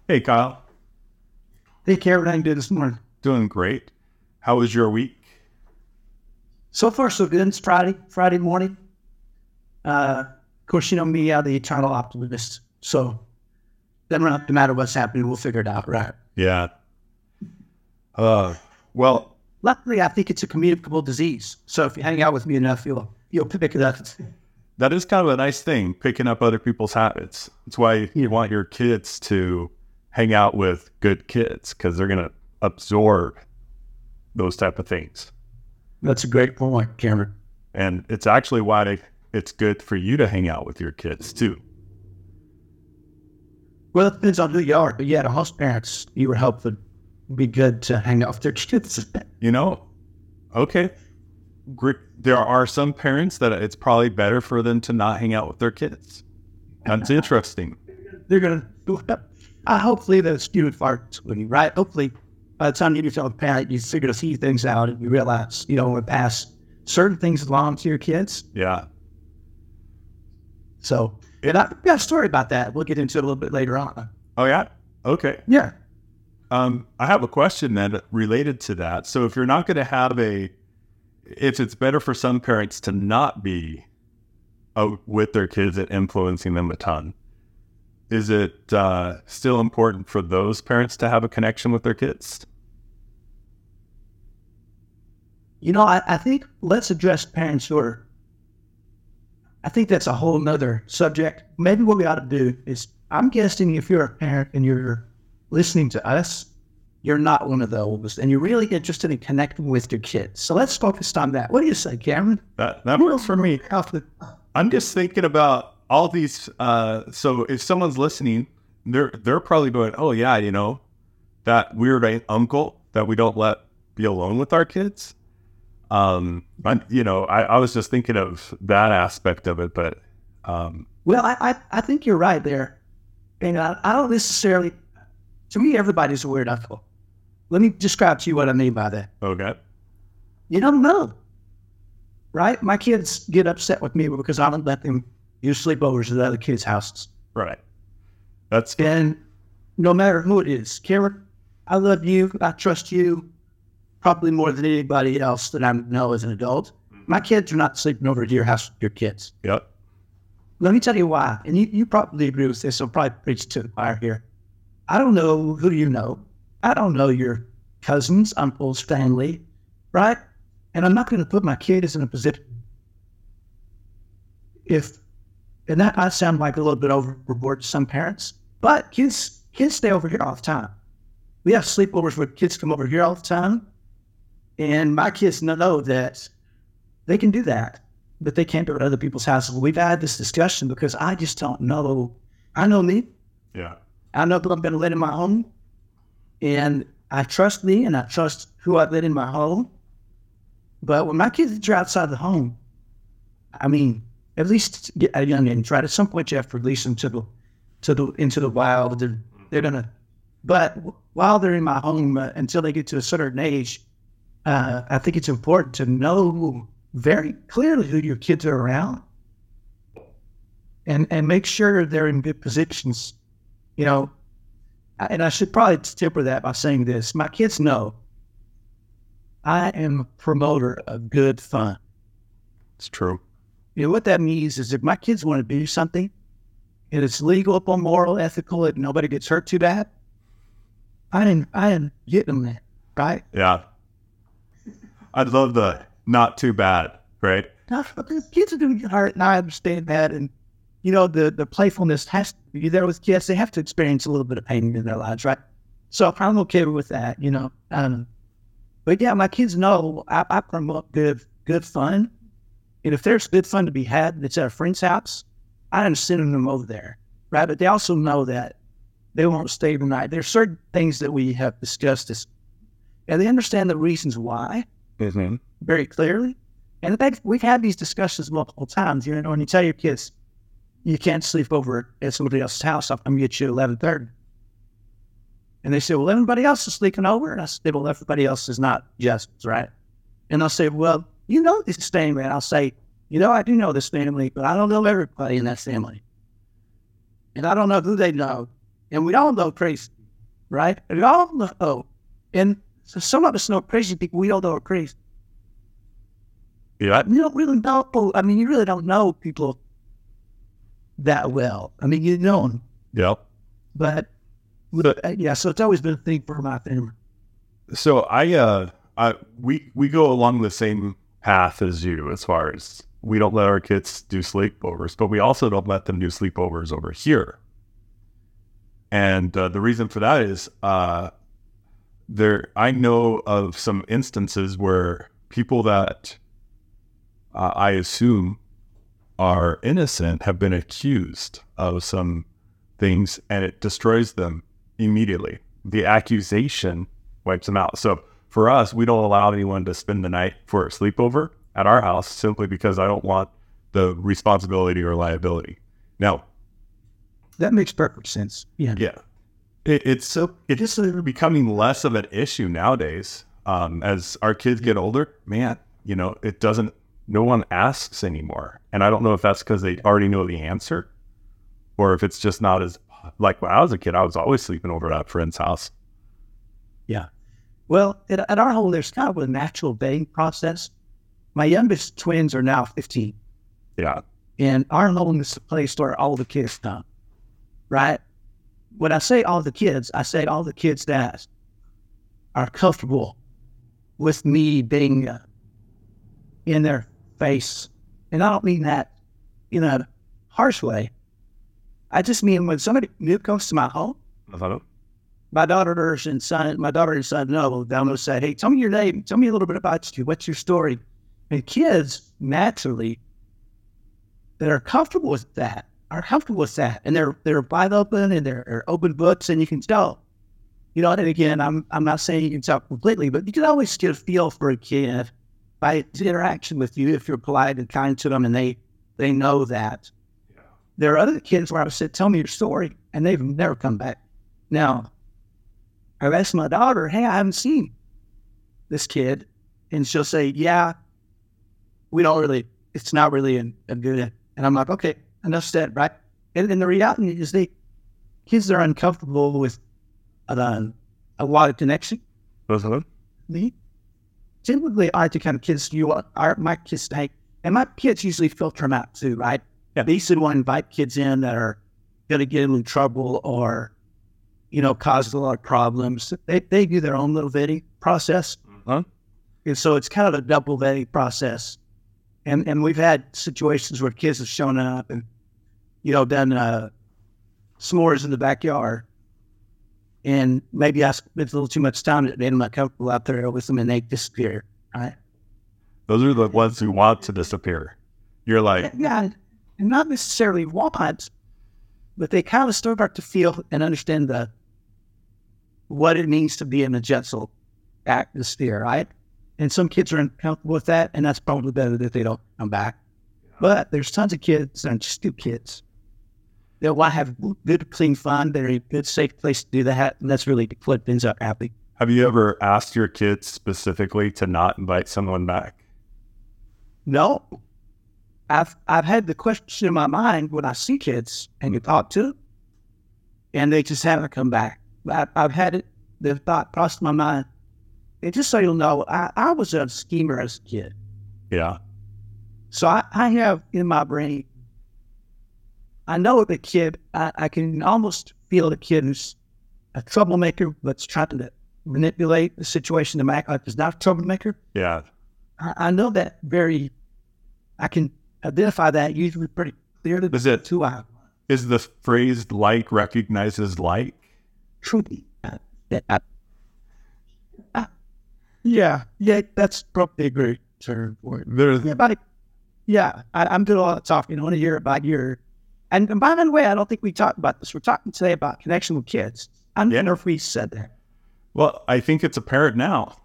Hey, Kyle. Hey, Karen, how you doing this morning? Doing great. How was your week? So far, so good. It's Friday morning. Of course, you know me, the eternal optimist. So, doesn't matter what's happening, we'll figure it out, right? Yeah. Uh, well, Luckily, I think it's a communicable disease. So, if you hang out with me enough, you'll pick it up. that is kind of a nice thing, picking up other people's habits. That's why you want your kids to hang out with good kids because they're going to absorb those type of things. That's a great point, Cameron. And it's actually why it's good for you to hang out with your kids too. Well, it depends on who you are, but yeah, to most parents, you would hope that it'd be good to hang out with their kids. You know, okay. There are some parents that it's probably better for them to not hang out with their kids. That's interesting. They're going to, hopefully they're skewed far with you, right? Hopefully by the time you become a parent, you figure a few things out and you realize, we're past certain things along to your kids. Yeah. So, and I've got a story about that. We'll get into it a little bit later on. Oh, yeah? Okay. Yeah. I have a question then related to that. So if you're not going to have if it's better for some parents to not be out with their kids and influencing them a ton, is it still important for those parents to have a connection with their kids? I think let's address parents who are, I think that's a whole nother subject. Maybe what we ought to do is, I'm guessing if you're a parent and you're listening to us, you're not one of those, and you're really interested in connecting with your kids. So let's focus on that. What do you say, Cameron? That works for me. I'm just thinking about all these. So if someone's listening, they're probably going, "Oh yeah, that weird uncle that we don't let be alone with our kids." I was just thinking of that aspect of it, but well, I think you're right there, and I don't necessarily. To me, everybody's a weird uncle. Let me describe to you what I mean by that. Okay. You don't know, right? My kids get upset with me because I don't let them use sleepovers at other kids' houses. Right. And no matter who it is, Karen, I love you. I trust you probably more than anybody else that I know as an adult. My kids are not sleeping over at your house with your kids. Yep. Let me tell you why. And you probably agree with this. I'll probably preach to the choir here. I don't know who you know. I don't know your cousins, uncles, family, right? And I'm not going to put my kids in a position and that might sound like a little bit overboard to some parents, but kids stay over here all the time. We have sleepovers where kids come over here all the time, and my kids know that they can do that, but they can't do it at other people's houses. We've had this discussion because I just don't know. I know me. Yeah. I know that I'm going to let in my home, and I trust me, and I trust who I let in my home. But when my kids are outside the home, I mean, at least get a young age, right? At some point, you have to release them into the wild. They're gonna, but while they're in my home, until they get to a certain age, I think it's important to know very clearly who your kids are around, and make sure they're in good positions. And I should probably temper that by saying this. My kids know I am a promoter of good fun. It's true. What that means is if my kids want to do something and it's legal, moral, ethical, and nobody gets hurt too bad, I am getting them that, right? Yeah. I'd love the not too bad, right? Kids are going to get hurt, and I understand that. And, the playfulness has to be there with kids. They have to experience a little bit of pain in their lives, right? So I'm okay with that, But yeah, my kids know I promote good fun. And if there's good fun to be had that's at a friend's house, I'm sending them over there, right? But they also know that they won't stay the night. There's certain things that we have discussed, and they understand the reasons why very clearly. And we've had these discussions multiple times. When you tell your kids, you can't sleep over at somebody else's house, I'll come get you at 11:30. And they say, well, everybody else is sleeping over. And I say, well, everybody else is not just, right? And they'll say, well, this family. And I'll say, I do know this family, but I don't know everybody in that family. And I don't know who they know. And we all know crazy, right? And we all know. And so some of us know crazy people we don't know are crazy. Yeah. You don't really know. I mean, you really don't know people that well. I mean, you know them. Yep. But yeah, so it's always been a thing for my family. So we go along the same path as you as far as we don't let our kids do sleepovers, but we also don't let them do sleepovers over here. And the reason for that is I know of some instances where people that I assume are innocent have been accused of some things, and it destroys them immediately. The accusation wipes them out. So for us, we don't allow anyone to spend the night for a sleepover at our house simply because I don't want the responsibility or liability. Now, that makes perfect sense. Yeah. Yeah. It's becoming less of an issue nowadays. As our kids get older, man, no one asks anymore. And I don't know if that's because they already know the answer or if it's just not as, like when I was a kid, I was always sleeping over at a friend's house. Yeah. Well, at our home, there's kind of a natural vetting process. My youngest twins are now 15. Yeah. And our home is the place where all the kids come, right? When I say all the kids, I say all the kids that are comfortable with me being in their face. And I don't mean that in a harsh way. I just mean when somebody new comes to my home, my daughter and son know, they'll almost say, hey, tell me your name. Tell me a little bit about you. What's your story? And kids, naturally, that are comfortable with that, And they're wide open and they're open books, and you can tell. And again, I'm not saying you can tell completely, but you can always get a feel for a kid by its interaction with you if you're polite and kind to them and they know that. Yeah. There are other kids where I've said, tell me your story, and they've never come back. Now, I've asked my daughter, hey, I haven't seen this kid. And she'll say, yeah, it's not really a good. And I'm like, okay, enough said, right? And the reality is kids are uncomfortable with a lot of connection. Typically, I the kind of kids my kids take, and my kids usually filter them out too, right? Yeah. They usually want to invite kids in that are going to get them in trouble or, cause a lot of problems. They do their own little vetting process. Uh-huh. And so it's kind of a double vetting process. And we've had situations where kids have shown up and, done s'mores in the backyard. And maybe I spent a little too much time and I'm not comfortable out there with them and they disappear. Right? Those are the ones who want to disappear. You're like... Yeah, and not necessarily want, but they kind of start to feel and understand what it means to be in a gentle atmosphere, right? And some kids are uncomfortable with that, and that's probably better that they don't come back. But there's tons of kids that are just good kids. They'll want to have good, clean fun. They're a good, safe place to do that, and that's really what ends up happening. Have you ever asked your kids specifically to not invite someone back? No. I've had the question in my mind when I see kids and you talk to them, and they just haven't come back. I've had the thought crossed my mind. And just so you'll know, I was a schemer as a kid. Yeah. So I have in my brain, I know the kid, I can almost feel the kid who's a troublemaker, that's trying to manipulate the situation to make like he's not a troublemaker. Yeah. I know that I can identify that usually pretty clearly. Is the phrase like recognizes like? Truly. Yeah, that's probably a great term for it. I'm doing a lot of talking. I want to hear about your... And by the way, I don't think we talked about this. We're talking today about connection with kids. I don't know if we said that. Well, I think it's apparent now.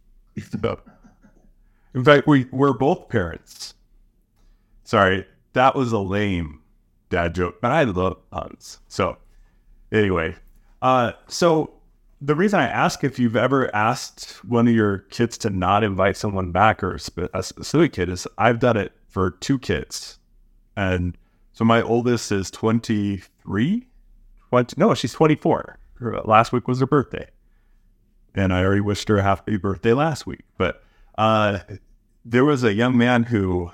In fact, we're both parents. Sorry, that was a lame dad joke, but I love puns. So anyway, so the reason I ask if you've ever asked one of your kids to not invite someone back or a specific kid is I've done it for 2 kids. And so my oldest is 23. She's 24. last week was her birthday. And I already wished her a happy birthday last week. But there was a young man who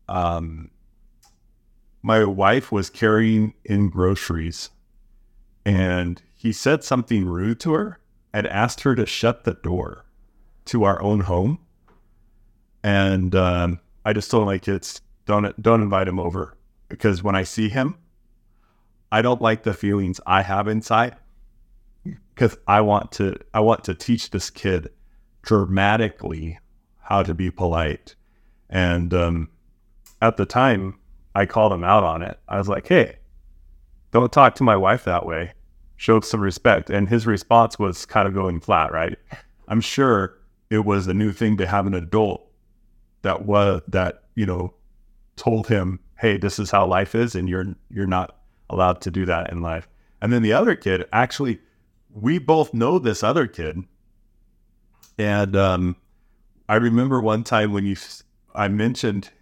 my wife was carrying in groceries, and he said something rude to her and asked her to shut the door to our own home. And I just told my kids, don't invite him over, because when I see him, I don't like the feelings I have inside, because I want to teach this kid dramatically how to be polite. And at the time, I called him out on it. I was like, hey, don't talk to my wife that way. Show some respect. And his response was kind of going flat, right? I'm sure it was a new thing to have an adult that told him, hey, this is how life is, and you're not allowed to do that in life. And then the other kid, actually, we both know this other kid. And I remember one time when I mentioned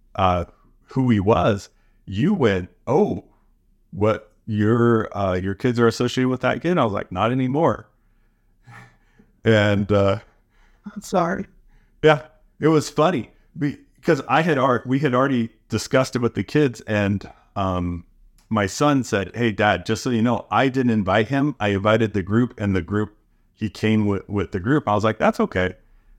who he was, you went, oh, what, your kids are associated with that kid? And I was like, not anymore. And I'm sorry. Yeah, it was funny because we had already discussed it with the kids, and my son said, hey, Dad, just so you know, I didn't invite him. I invited the group, and the group, he came with the group. I was like, that's okay.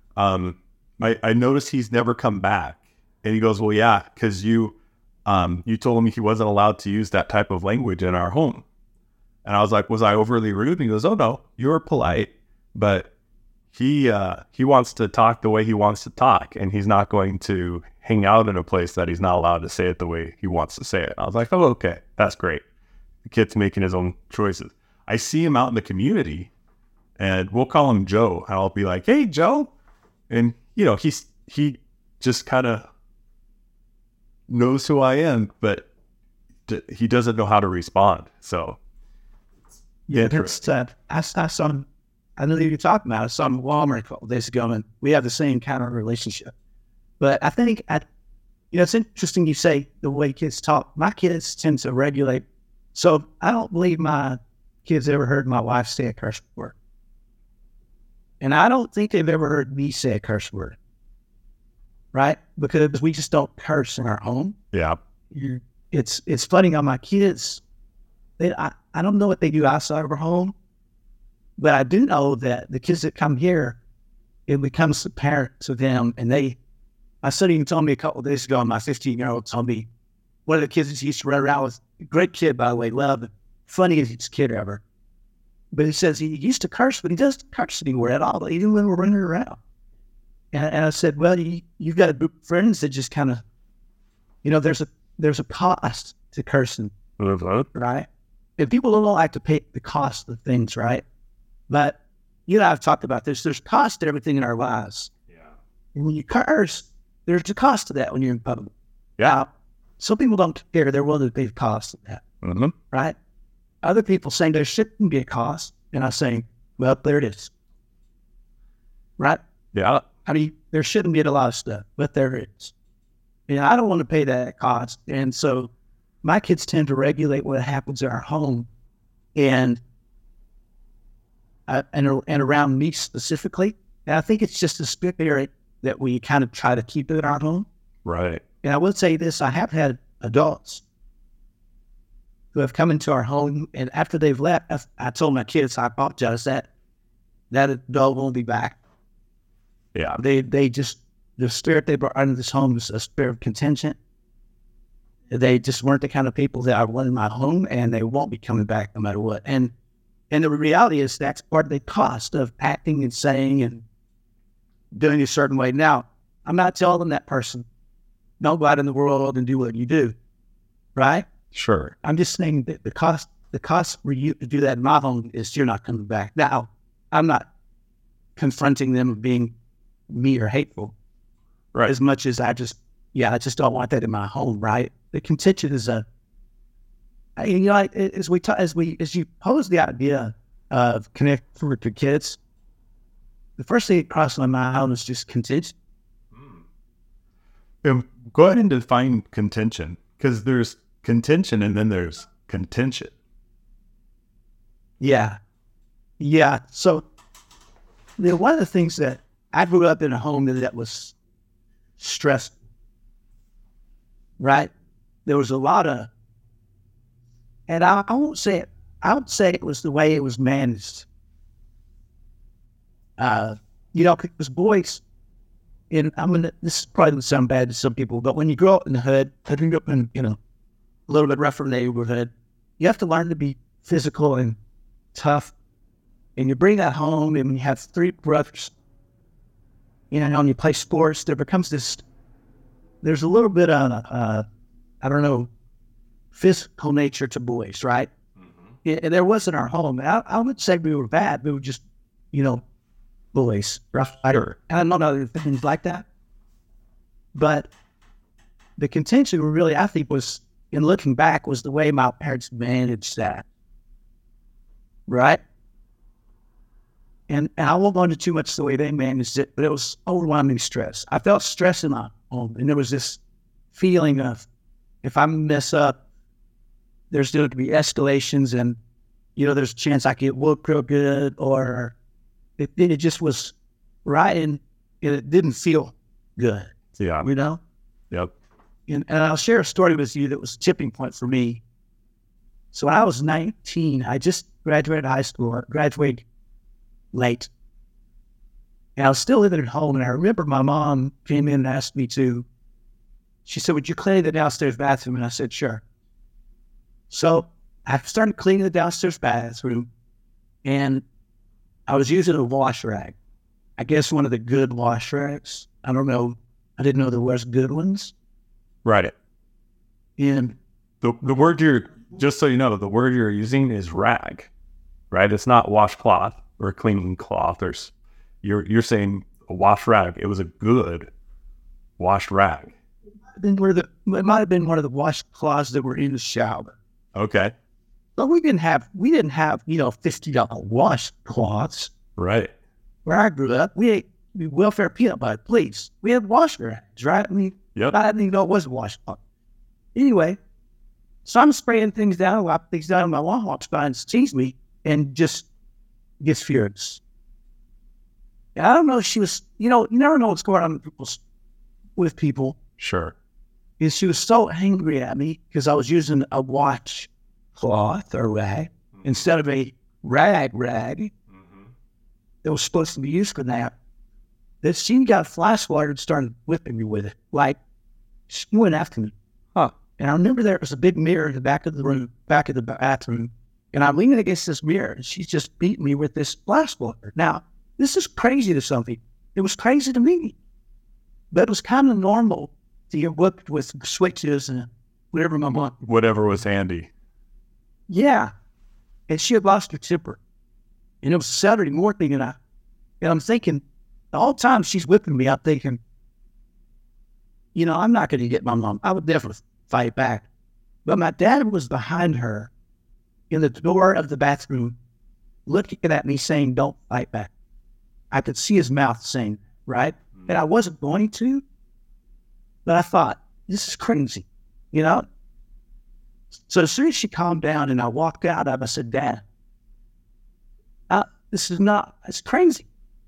I noticed he's never come back. And he goes, well, yeah, because you told him he wasn't allowed to use that type of language in our home. And I was like, was I overly rude? And he goes, oh, no, you were polite, but he wants to talk the way he wants to talk, and he's not going to hang out in a place that he's not allowed to say it the way he wants to say it. I was like, oh, okay, that's great. The kid's making his own choices. I see him out in the community, and we'll call him Joe. And I'll be like, hey, Joe. And, he just kind of knows who I am, but he doesn't know how to respond. So, yeah, I saw some. I know you're talking about it. Some Walmart a couple days ago, and we have the same kind of relationship. But I think it's interesting you say the way kids talk. My kids tend to regulate, so I don't believe my kids ever heard my wife say a curse word, and I don't think they've ever heard me say a curse word. Right? Because we just don't curse in our home. Yeah. It's funny on my kids. I don't know what they do outside of our home, but I do know that the kids that come here, it becomes apparent to them. And my son even told me a couple of days ago, my 15-year-old told me, one of the kids that used to run around with, a great kid, by the way, love, funniest kid ever. But he says he used to curse, but he doesn't curse anymore at all. He didn't even run around. And I said, well, you've got a group of friends that just kind of, there's a cost to cursing, right? And people don't like to pay the cost of things, right? But, I've talked about this. There's cost to everything in our lives. Yeah. And when you curse, there's a cost to that when you're in public. Yeah. Some people don't care. They're willing to pay the cost of that, right? Other people saying there shouldn't be a cost. And I'm saying, well, there it is. Right? Yeah. There shouldn't be a lot of stuff, but there is. And I don't want to pay that cost. And so my kids tend to regulate what happens in our home and around me specifically. And I think it's just a spirit that we kind of try to keep in our home. Right. And I will say this, I have had adults who have come into our home, and after they've left, I told my kids, I apologize, that adult won't be back. Yeah. The spirit they brought into this home was a spirit of contention. They just weren't the kind of people that I want in my home, and they won't be coming back no matter what. And the reality is that's part of the cost of acting and saying and doing a certain way. Now, I'm not telling that person, don't go out in the world and do what you do, right? Sure. I'm just saying that the cost for you to do that in my home is you're not coming back. Now, I'm not confronting them of being me or hateful, right? As much as I just don't want that in my home, right? The contention is as you pose the idea of connecting with your kids, the first thing that crossed my mind was just contention. Go ahead and define contention, because there's contention and then there's contention. Yeah. Yeah. So one of the things that I grew up in a home that was stressed, right? There was a lot of, and I won't say it. I would say it was the way it was managed. Because boys, this probably doesn't sound bad to some people, but when you grow up in the hood, I grew up in, a little bit rougher neighborhood, you have to learn to be physical and tough. And you bring that home, and you have 3 brothers, and you play sports, there becomes there's a little bit of, physical nature to boys, right? Mm-hmm. And there wasn't our home. I would say we were bad. We were just, boys, rough fighter. And I don't know other things like that. But the contention really, I think, was, in looking back, was the way my parents managed that. Right? And I won't go into too much the way they managed it, but it was overwhelming stress. I felt stress in my home, and there was this feeling of, if I mess up, there's going to be escalations, and, there's a chance I get whooped real good, or it just was right, and it didn't feel good. Yeah. Yep. And I'll share a story with you that was a tipping point for me. So when I was 19, I just graduated high school, graduated late. And I was still living at home, and I remember my mom came in and asked me she said, "Would you clean the downstairs bathroom?" And I said, "Sure." So I started cleaning the downstairs bathroom, and I was using a wash rag. I guess one of the good wash rags. I don't know. I didn't know there was good ones. Right. And the word just so you know, the word you're using is rag, right? It's not washcloth or cleaning cloth. You're saying a wash rag. It was a good wash rag. It might have been one of the washcloths that were in the shower. Okay. But we didn't have $50 washcloths. Right. Where I grew up, we ate welfare peanut butter, please. We had wash rags, right? Yep. I didn't even know it was a washcloth. Anyway, so I'm spraying things down, wiping things down, and my mom walks by and sees me and just gets furious. And I don't know if she was, you never know what's going on with people. Sure. And she was so angry at me because I was using a washcloth or rag instead of a rag that was supposed to be used for that she got a flash water and started whipping me with it. Like, she went after me. And I remember there was a big mirror in the back of the bathroom, and I'm leaning against this mirror, and she's just beating me with this flash water. Now, this is crazy to some people. It was crazy to me. But it was kind of normal to get whipped with switches and whatever my mom. Whatever was handy. Yeah. And she had lost her temper. And it was Saturday morning, and I'm thinking, the whole time she's whipping me, I'm thinking, I'm not going to get my mom. I would never fight back. But my dad was behind her in the door of the bathroom, looking at me saying, "Don't fight back." I could see his mouth saying, right? And I wasn't going to, but I thought, this is crazy, So as soon as she calmed down and I walked out, I said, "Dad, it's crazy.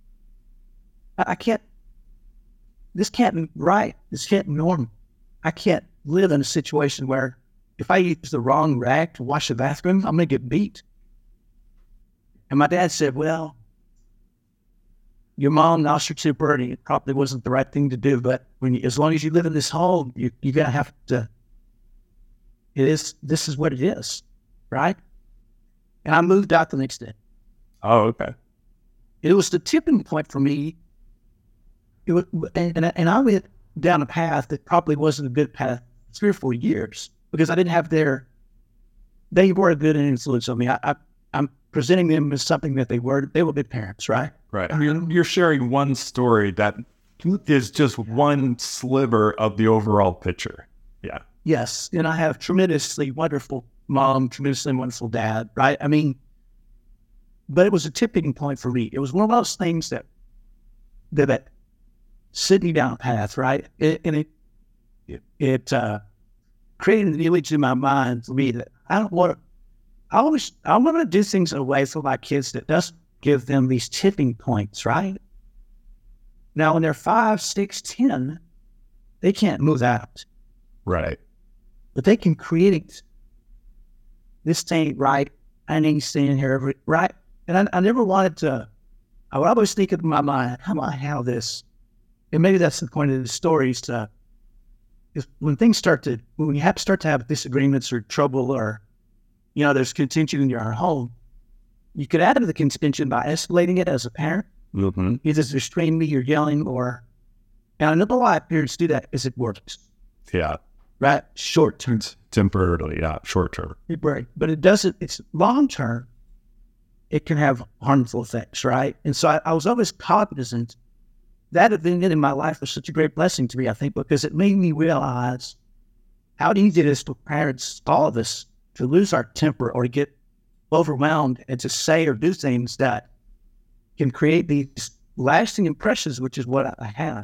This can't be right. This can't be normal. I can't live in a situation where if I use the wrong rag to wash the bathroom, I'm going to get beat." And my dad said, "Well, your mom lost her temper, and it probably wasn't the right thing to do, but as long as you live in this home, you're going to have to, this is what it is, right?" And I moved out the next day. Oh, okay. It was the tipping point for me. And I went down a path that probably wasn't a good path 3 or 4 years because I didn't have they were a good influence on me. I'm presenting them as something that they were good parents, right? Right. You're sharing one story that is just one sliver of the overall picture. Yeah. Yes. And I have tremendously wonderful mom, tremendously wonderful dad, right? But it was a tipping point for me. It was one of those things that set me down a path, right? It created an image in my mind for me that I want to do things in a way for my kids that give them these tipping points, right? Now, when they're 5, 6, 10, they can't move out. Right. But they can create this ain't right. I ain't staying here, right? And I never wanted to, I would always think in my mind, how do I handle this? And maybe that's the point of the story is when when you start to have disagreements or trouble or, there's contention in your home, you could add to the contention by escalating it as a parent. Mm-hmm. Either restraining me or yelling and I know why parents do that because it works. Yeah. Right? Short term. Temporarily, yeah. Short term. Right. But it doesn't, it's long term. It can have harmful effects, right? And so I was always cognizant. That event in my life was such a great blessing to me, I think, because it made me realize how easy it is for parents, all of us, to lose our temper or to get overwhelmed and to say or do things that can create these lasting impressions, which is what I had.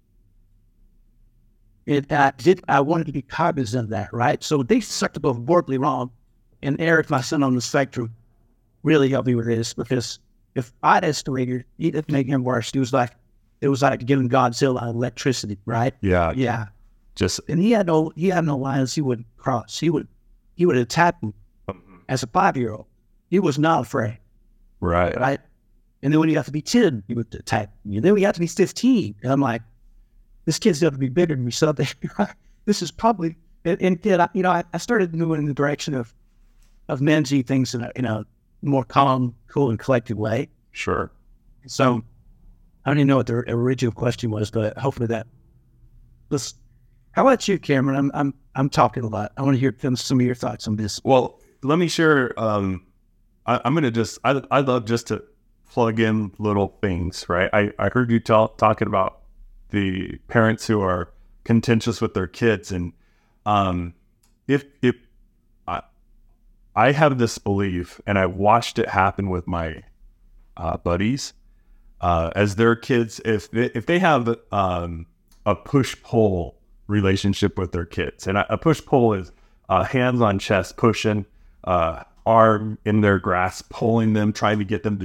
I wanted to be cognizant of that, right? So they start to go horribly wrong. And Eric, my son on the spectrum, really helped me with this because if I'd escalated, it'd make him worse. It was like giving Godzilla electricity, right? Yeah. Yeah. Just And he had no lines he wouldn't cross. He would attack me as a 5-year-old. He was not afraid. right. Right? And then when he got to be 10, he would attack me. And then when he got to be 15, and I'm like, this kid's going to be bigger than me. So this is probably, and kid, I started moving in the direction of managing things in a more calm, cool, and collected way. Sure. So I don't even know what the original question was, but hopefully how about you, Cameron? I'm talking a lot. I want to hear some of your thoughts on this. Well, let me share. I'm going to I love just to plug in little things, right? I heard you talking about the parents who are contentious with their kids. And if I have this belief, and I watched it happen with my buddies, as their kids, if they have a push-pull relationship with their kids, and a push-pull is hands on chest pushing, arm in their grasp, pulling them, trying to get them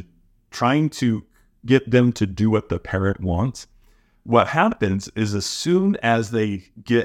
to do what the parent wants. What happens is as soon as the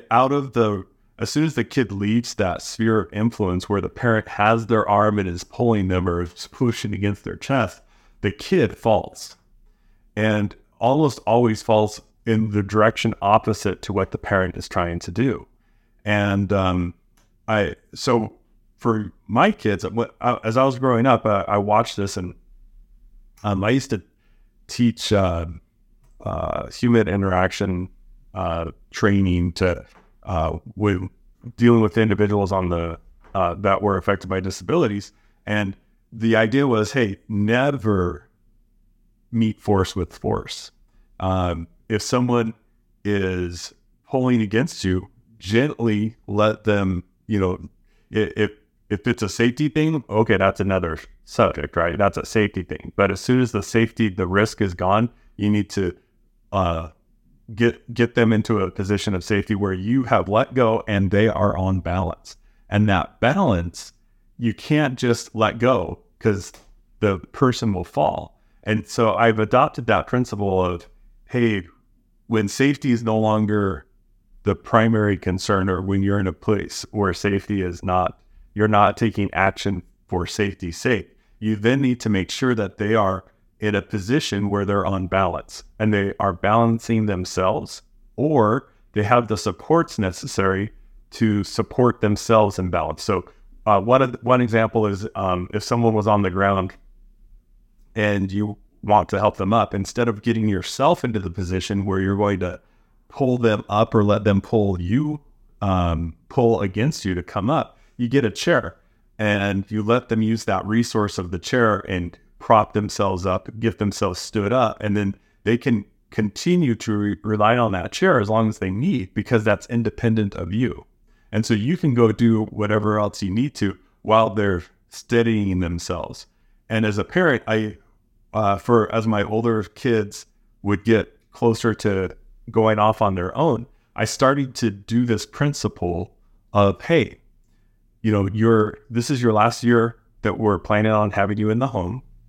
kid leaves that sphere of influence where the parent has their arm and is pulling them or is pushing against their chest, the kid falls, and almost always falls in the direction opposite to what the parent is trying to do. And so for my kids, as I was growing up, I watched this, and I used to teach human interaction training to dealing with individuals on that were affected by disabilities. And the idea was, hey, never meet force with force. If someone is pulling against you, gently let them, if it's a safety thing, okay, that's another subject, right? That's a safety thing. But as soon as the risk is gone, you need to get them into a position of safety where you have let go and they are on balance. And that balance, you can't just let go because the person will fall. And so I've adopted that principle of, hey, when safety is no longer the primary concern, or when you're in a place where safety is not, you're not taking action for safety's sake, you then need to make sure that they are in a position where they're on balance and they are balancing themselves, or they have the supports necessary to support themselves in balance. So one example is if someone was on the ground and you want to help them up, instead of getting yourself into the position where you're going to pull them up or let them pull against you to come up, you get a chair and you let them use that resource of the chair and prop themselves up, get themselves stood up, and then they can continue to rely on that chair as long as they need, because that's independent of you. And so you can go do whatever else you need to while they're steadying themselves. And as a parent, as my older kids would get closer to going off on their own, I started to do this principle of, hey, this is your last year that we're planning on having you in the home.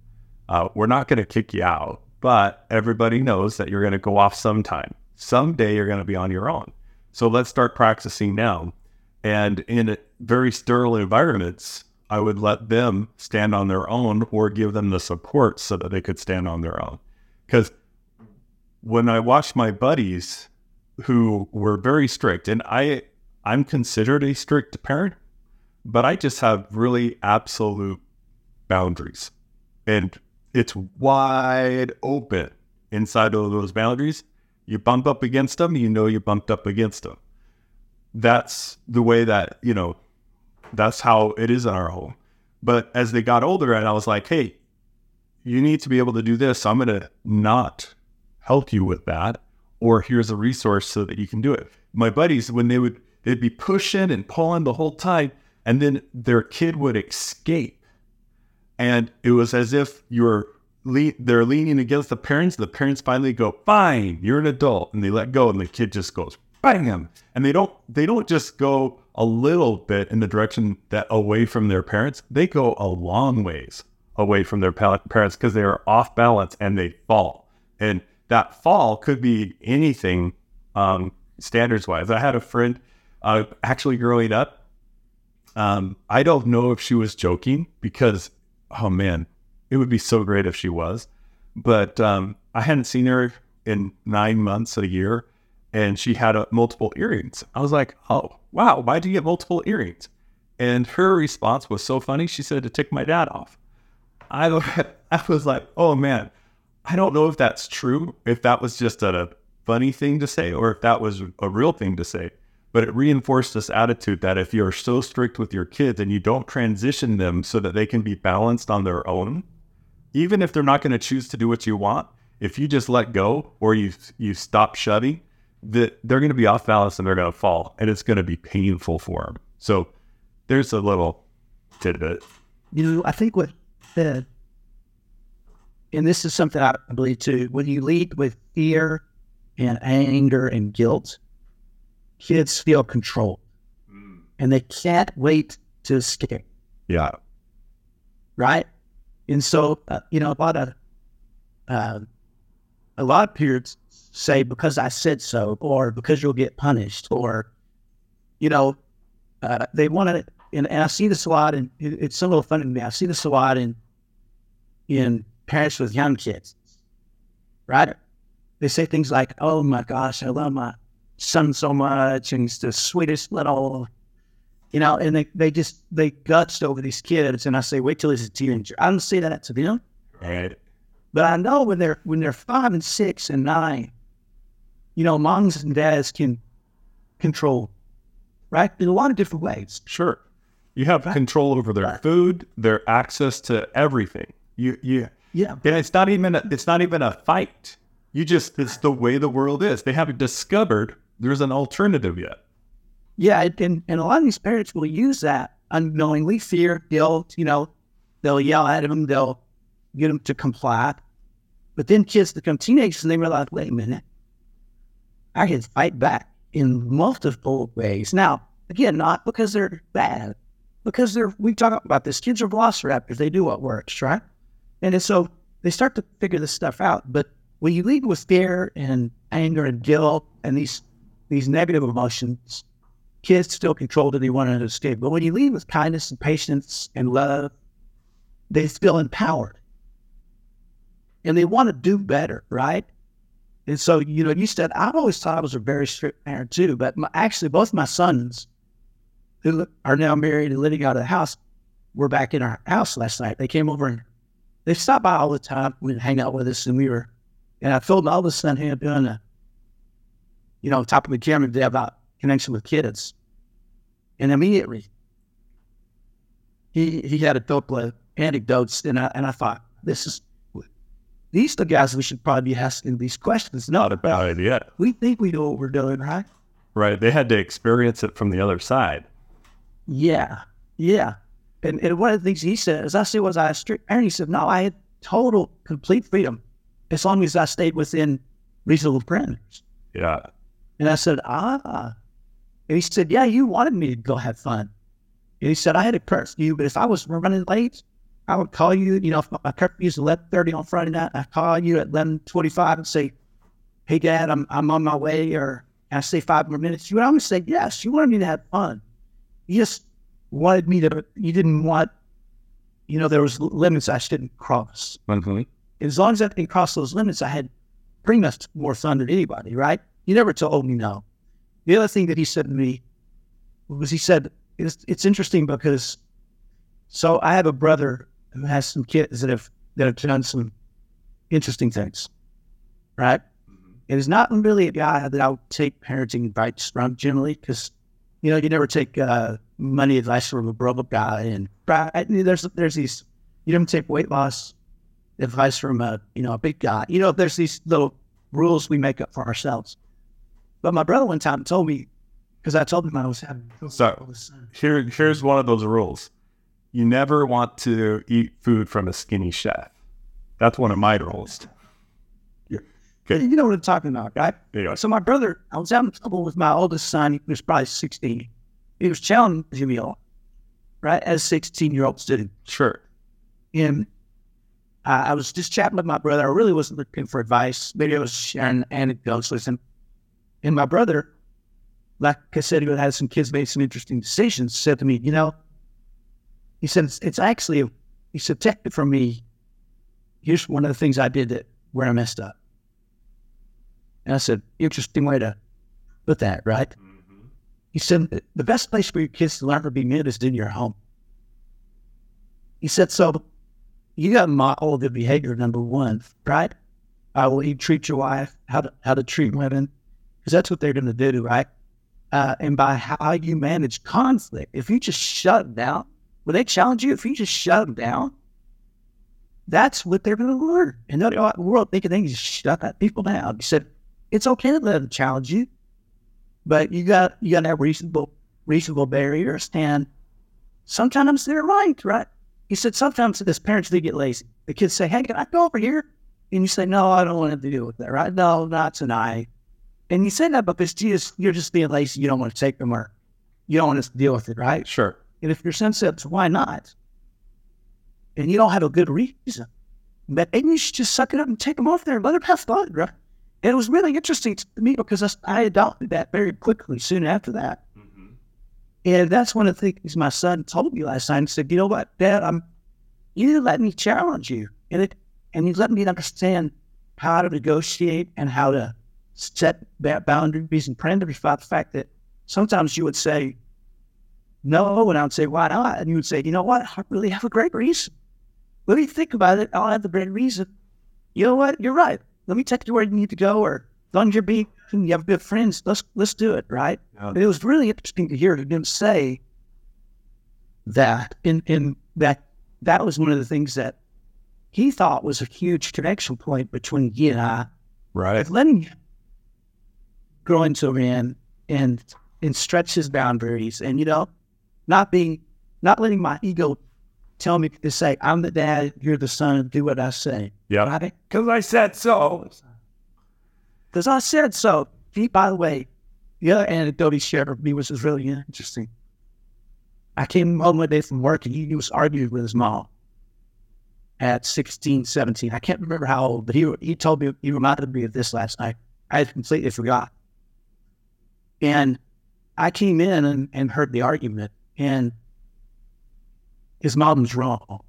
We're not going to kick you out, but everybody knows that you're going to go off sometime. Someday you're going to be on your own. So let's start practicing now. And in very sterile environments, I would let them stand on their own or give them the support so that they could stand on their own. Because when I watched my buddies who were very strict, and I'm considered a strict parent, but I just have really absolute boundaries. And it's wide open inside of those boundaries. You bump up against them, you know you bumped up against them. That's the way that, that's how it is in our home. But as they got older, and I was like, hey, you need to be able to do this. So I'm going to not help you with that. Or here's a resource so that you can do it. My buddies, when they'd be pushing and pulling the whole time, and then their kid would escape. And it was as if they're leaning against the parents. The parents finally go, fine, you're an adult. And they let go, and the kid just goes, bam. And they don't just go a little bit in the direction that away from their parents. They go a long ways away from their parents because they are off balance and they fall. And that fall could be anything standards-wise. I had a friend actually growing up. I don't know if she was joking because, oh man, it would be so great if she was. But I hadn't seen her in 9 months, a year, and she had multiple earrings. I was like, oh, wow, why'd you get multiple earrings? And her response was so funny. She said to take my dad off. I was like, oh man, I don't know if that's true, if that was just a funny thing to say, or if that was a real thing to say. But it reinforced this attitude that if you're so strict with your kids and you don't transition them so that they can be balanced on their own, even if they're not going to choose to do what you want, if you just let go or you stop shoving, they're going to be off balance and they're going to fall, and it's going to be painful for them. So there's a little tidbit. I think and this is something I believe too, when you lead with fear and anger and guilt, kids feel controlled and they can't wait to escape. Yeah. Right. And so, a lot of parents say, because I said so, or because you'll get punished, or, they want to, and I see this a lot, and it's a little funny to me. I see this a lot in parents with young kids, right? They say things like, oh my gosh, I love my son so much, and he's the sweetest little, and they guts over these kids, and I say, wait till he's a teenager. I don't say that to them. Right. But I know when they're 5 and 6 and 9, moms and dads can control, right? In a lot of different ways. Sure. You have control over their food, their access to everything. Yeah. And it's not even a fight. It's the way the world is. They haven't discovered there's an alternative yet. Yeah. And a lot of these parents will use that unknowingly, fear, guilt, they'll yell at them, they'll get them to comply. But then kids become teenagers and they realize, wait a minute, I can fight back in multiple ways. Now, again, not because they're bad, because we talk about this. Kids are velociraptors. They do what works, right? And so they start to figure this stuff out. But when you lead with fear and anger and guilt and these negative emotions, kids still control that they want to escape. But when you lead with kindness and patience and love, they feel empowered. And they want to do better, right? And so, you said, I've always thought I was a very strict parent too, but actually both my sons, who are now married and living out of the house, were back in our house last night. They came over and they stopped by all the time. We'd hang out with us, and I told my oldest son he had done top of the camera today about connection with kids. And immediately he had a couple of anecdotes, and I thought, these are the guys we should probably be asking these questions. Not about it yet. We think we know what we're doing, right? Right. They had to experience it from the other side. Yeah. Yeah. And one of the things he said is, I said, was I a strict parent? He said, no, I had total, complete freedom as long as I stayed within reasonable parameters. Yeah. And I said, And he said, yeah, you wanted me to go have fun. And he said, I had to curse you, but if I was running late, I would call you, if my curfew is 11:30 on Friday night, I call you at 11:25 and say, hey, Dad, I'm on my way, or I say 5 more minutes. You would always say yes. You wanted me to have fun. You just wanted me to, you didn't want, there was limits I shouldn't cross. Mm-hmm. As long as I didn't cross those limits, I had pretty much more fun than anybody, right? He never told me no. The other thing that he said to me was, he said, it's interesting because, so I have a brother who has some kids that have done some interesting things, right? It is not really a guy that I would take parenting advice from generally, because, you never take money advice from a broke guy. And there's these, you don't take weight loss advice from a big guy. There's these little rules we make up for ourselves. But my brother one time told me, because I told him I was having. So here's one of those rules. You never want to eat food from a skinny chef. That's one of my rules. Okay. You know what I'm talking about, right? Yeah. So my brother, I was having trouble with my oldest son. He was probably 16. He was challenging me a lot, right? As 16-year-olds do. Sure. And I was just chatting with my brother. I really wasn't looking for advice. Maybe I was sharing anecdotes with him. And my brother, like I said, who had some kids made some interesting decisions, said to me, he said, it's actually, he said, take it from me. Here's one of the things I did where I messed up. And I said, interesting way to put that, right? Mm-hmm. He said, the best place for your kids to learn to be men is in your home. He said, so you got to model the behavior, number one, right? How you treat your wife, how to treat women, because that's what they're going to do, right? And by how you manage conflict. If you just shut them down, when they challenge you, if you just shut them down, that's what they're going to learn. And the world thinking they can just shut people down. He said, it's okay to let them challenge you, but you got to have reasonable barriers, and sometimes they're right? He said sometimes as parents they get lazy. The kids say, "Hey, can I go over here?" And you say, "No, I don't want to deal with that." Right? No, not tonight. And you say that because you're just being lazy. You don't want to take them, or you don't want to deal with it, right? Sure. And if your son says, "Why not?" and you don't have a good reason, but maybe you should just suck it up and take them off there and let them have fun, right? And it was really interesting to me because I adopted that very quickly soon after that. Mm-hmm. And that's one of the things my son told me last night. He said, you know what, Dad, you let me challenge you. And you let me understand how to negotiate and how to set boundaries and parameters about the fact that sometimes you would say no, and I would say, why not? And you would say, you know what, I really have a great reason. Let me think about it. I'll have the great reason. You know what, you're right. Let me take you where you need to go, or as long as you have good friends, let's do it, right? Yeah. It was really interesting to hear him say that, in that was one of the things that he thought was a huge connection point between he and I. Right. Letting him grow into a man and stretch his boundaries, and not letting my ego tell me to say, I'm the dad, you're the son, do what I say. Yeah. Right? Because I said so. Because I said so. By the way, the other anecdote he shared with me was really interesting. I came home one day from work and he was arguing with his mom at 16, 17. I can't remember how old, but he told me, he reminded me of this last night. I had completely forgot. And I came in and heard the argument, and his mom was wrong.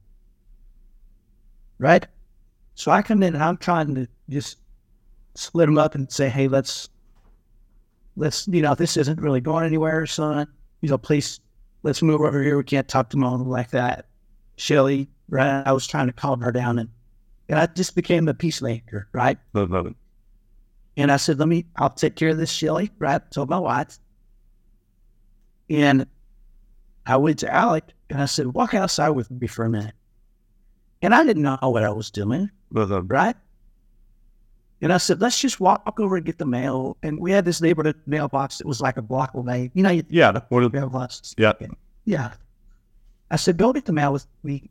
Right? So I come in and I'm trying to just split them up and say, hey, let's, this isn't really going anywhere, son. Please, let's move over here. We can't talk to mom like that. Shelly, right? I was trying to calm her down, and I just became a peacemaker, right? Love it. And I said, I'll take care of this, Shelly, right? So my wife. And I went to Alec and I said, walk outside with me for a minute. And I didn't know what I was doing, right? And I said, let's just walk over and get the mail. And we had this neighborhood mailbox that was like a block away. Yeah. What are the mailboxes? Yeah. Yeah. I said, go get the mail with me.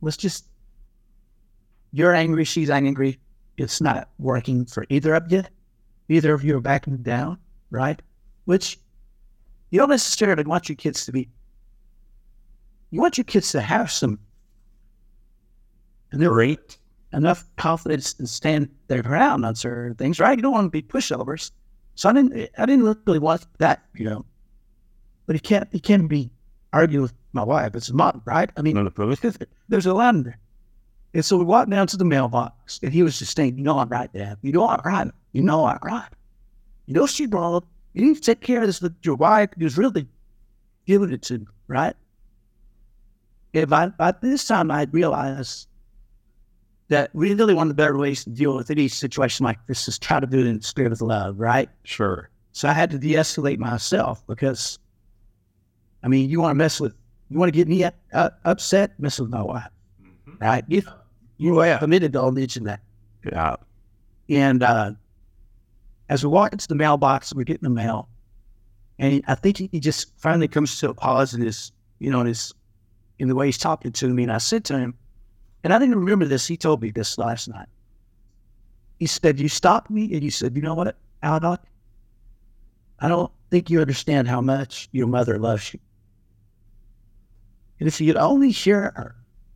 You're angry, she's angry. It's not working for either of you. Either of you are backing down, right? Which you don't necessarily want your kids to be. You want your kids to have some and they're enough confidence to stand their ground on certain things, right? You don't want to be pushovers. So I didn't really want that, but you can't be arguing with my wife. It's mom, right? I mean, there's a lot in there. And so we walked down to the mailbox, and he was just saying, I'm right, Dad. I'm right. I'm right. She's wrong. You need to take care of this with your wife. He was really giving it to me, right? And by this time, I realized that really one of the better ways to deal with any situation like this is try to do it in the spirit of love, right? Sure. So I had to de-escalate myself because, you want to get me upset, mess with my wife, right? You are committed to all mention that. Yeah. And as we walk into the mailbox, we're getting the mail, and I think he just finally comes to a pause in his, in the way he's talking to me. And I said to him, and I didn't remember this, he told me this last night. He said, you stopped me and you said, you know what, Aldoc? I don't think you understand how much your mother loves you. And if you'd only hear her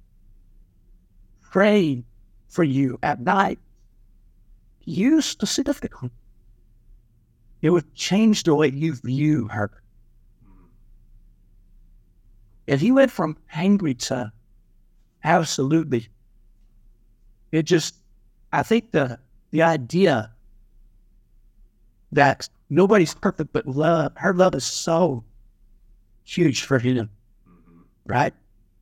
praying for you at night, you specifically, it would change the way you view her. And he went from angry to absolutely. I think the idea that nobody's perfect, but her love is so huge for him, right?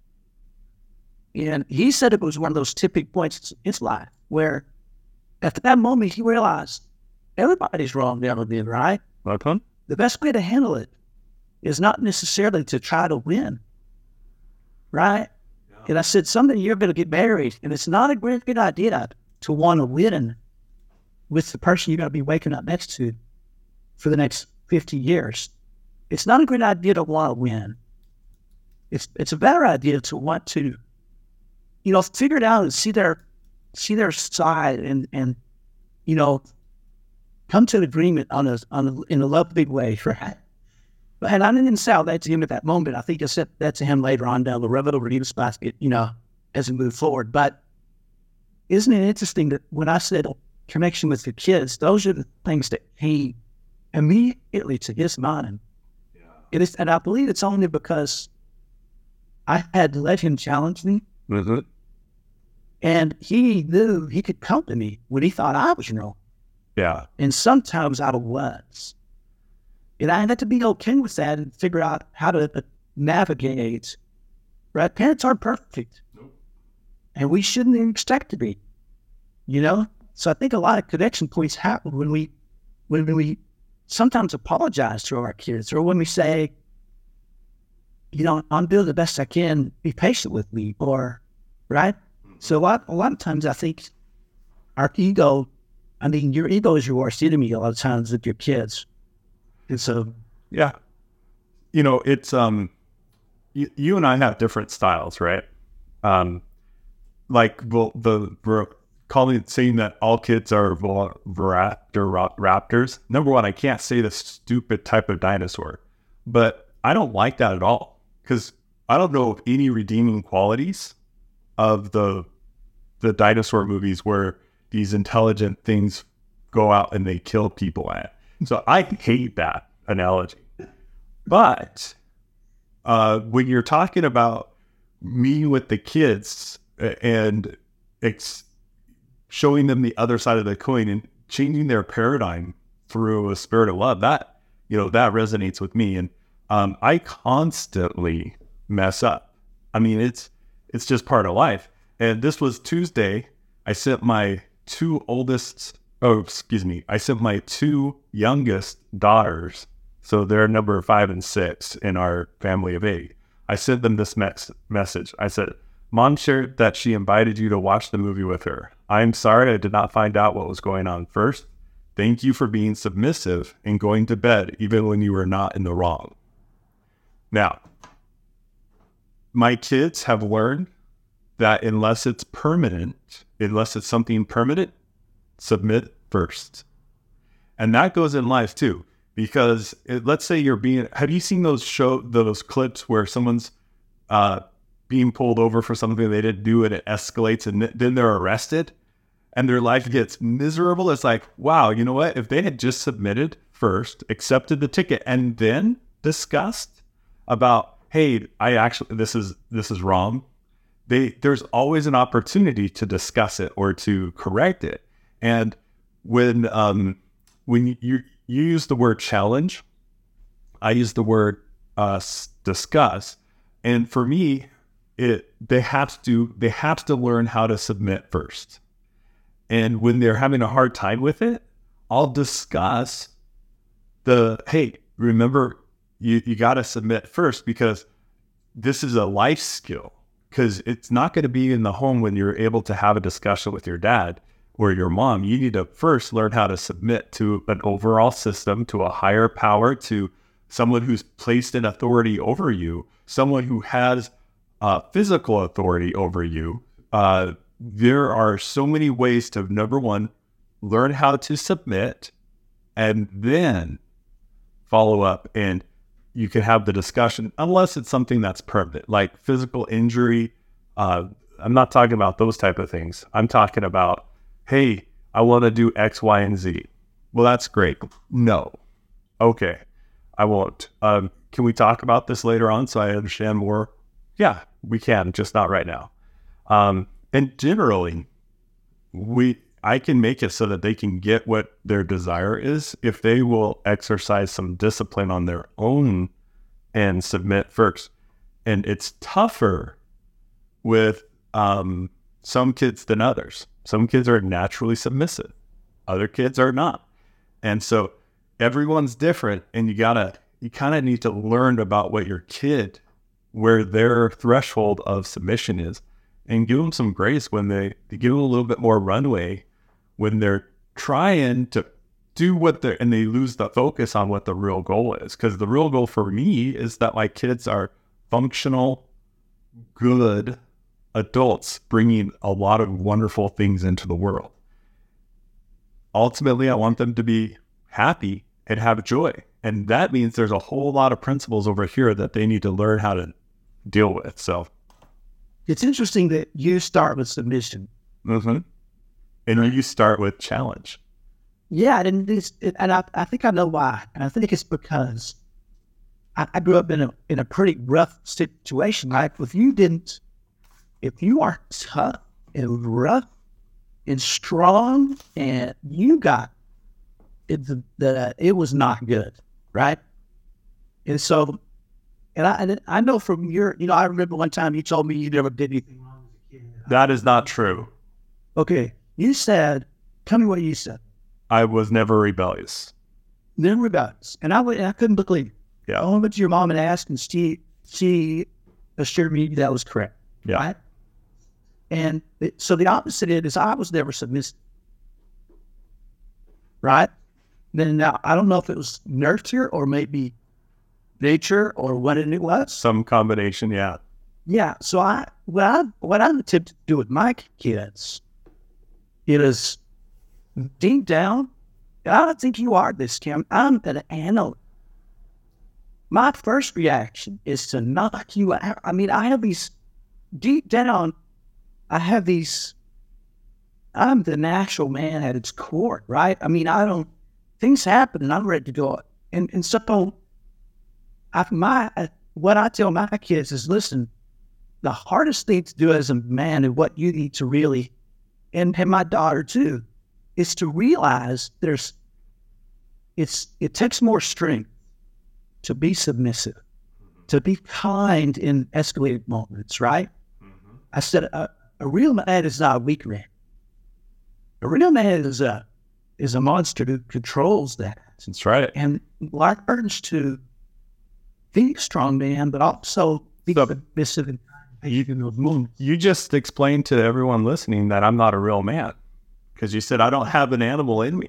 And he said it was one of those tipping points in his life where at that moment he realized everybody's wrong down there, right? Okay. The best way to handle it is not necessarily to try to win, right? Yeah. And I said, someday you're going to get married, and it's not a good idea to want to win with the person you're going to be waking up next to for the next 50 years. It's not a good idea to want to win. It's a better idea to want to, figure it out and see their side and come to an agreement in a loving way, right? And I didn't say that to him at that moment. I think I said that to him later on down the road over Reader's Basket, as we move forward. But isn't it interesting that when I said connection with the kids, those are the things that came immediately to his mind. Yeah. And I believe it's only because I had to let him challenge me. Mm-hmm. And he knew he could come to me when he thought I was wrong. Yeah. And sometimes I was. And I had to be okay with that and figure out how to navigate. Right? Parents aren't perfect. Nope. And we shouldn't expect to be. So I think a lot of connection points happen when we sometimes apologize to our kids, or when we say, I'm doing the best I can, be patient with me, or, right? So a lot of times I think our ego, your ego is your worst enemy a lot of times with your kids. And so, yeah, it's, you and I have different styles, right? Saying that all kids are raptors. Number one, I can't say the stupid type of dinosaur, but I don't like that at all, because I don't know of any redeeming qualities of the dinosaur movies where these intelligent things go out and they kill people at. So I hate that analogy. But when you're talking about me with the kids and showing them the other side of the coin and changing their paradigm through a spirit of love, that resonates with me. And I constantly mess up. It's just part of life. And this was Tuesday. I sent my two youngest daughters. So they're number 5 and 6 in our family of 8. I sent them this message. I said, Mom shared that she invited you to watch the movie with her. I'm sorry I did not find out what was going on first. Thank you for being submissive and going to bed even when you were not in the wrong. Now, my kids have learned that unless it's something permanent, submit first. And that goes in life too, because let's say have you seen those clips where someone's being pulled over for something they didn't do and it escalates and then they're arrested and their life gets miserable. It's like, wow, you know what? If they had just submitted first, accepted the ticket, and then discussed about, hey, this is wrong. There's always an opportunity to discuss it or to correct it. And when you use the word challenge, I use the word discuss. And for me, they have to learn how to submit first. And when they're having a hard time with it, I'll discuss hey, remember, you got to submit first because this is a life skill. Because it's not going to be in the home when you're able to have a discussion with your dad or your mom. You need to first learn how to submit to an overall system, to a higher power, to someone who's placed an authority over you, someone who has physical authority over you. There are so many ways to, number one, learn how to submit and then follow up, and you can have the discussion, unless it's something that's permanent, like physical injury. I'm not talking about those type of things. I'm talking about, hey, I want to do X, Y, and Z. Well, that's great. No. Okay, I won't. Can we talk about this later on so I understand more? Yeah, we can, just not right now. And generally, I can make it so that they can get what their desire is if they will exercise some discipline on their own and submit first. And it's tougher with some kids than others. Some kids are naturally submissive. Other kids are not. And so everyone's different, and you kind of need to learn about what your kid, where their threshold of submission is, and give them some grace when they give them a little bit more runway when they're trying to do and they lose the focus on what the real goal is. Because the real goal for me is that my kids are functional, good adults bringing a lot of wonderful things into the world. Ultimately, I want them to be happy and have joy. And that means there's a whole lot of principles over here that they need to learn how to deal with. So it's interesting that you start with submission. Mm-hmm. And you start with challenge. Yeah, and I think I know why. And I think it's because I grew up in a pretty rough situation. Like if you are tough and rough and strong, and you got it, it was not good, right? And so, and I know from I remember one time you told me you never did anything wrong as a kid. That is not true. Okay. You said, tell me what you said. I was never rebellious. Never rebellious. And I couldn't believe it. Yeah. I went to your mom and asked, and she assured me that was correct. Yeah. Right? And so the opposite is I was never submissive. Right? Then now, I don't know if it was nurture or maybe nature or what it was. Some combination, yeah. Yeah. So what I'm attempting to do with my kids is deep down, I don't think you are this, Kim. I'm an analyst. My first reaction is to knock you out. I mean, I have these deep down, I'm the natural man at its core, right? I mean, things happen and I'm ready to go. And so what I tell my kids is, listen, the hardest thing to do as a man and what you need to really, and my daughter too, is to realize it takes more strength to be submissive, to be kind in escalated moments, right? Mm-hmm. I said, a real man is not a weak man. A real man is a monster who controls that. That's right. And learns to be a strong man, but also be submissive and you just explained to everyone listening that I'm not a real man, because you said I don't have an animal in me.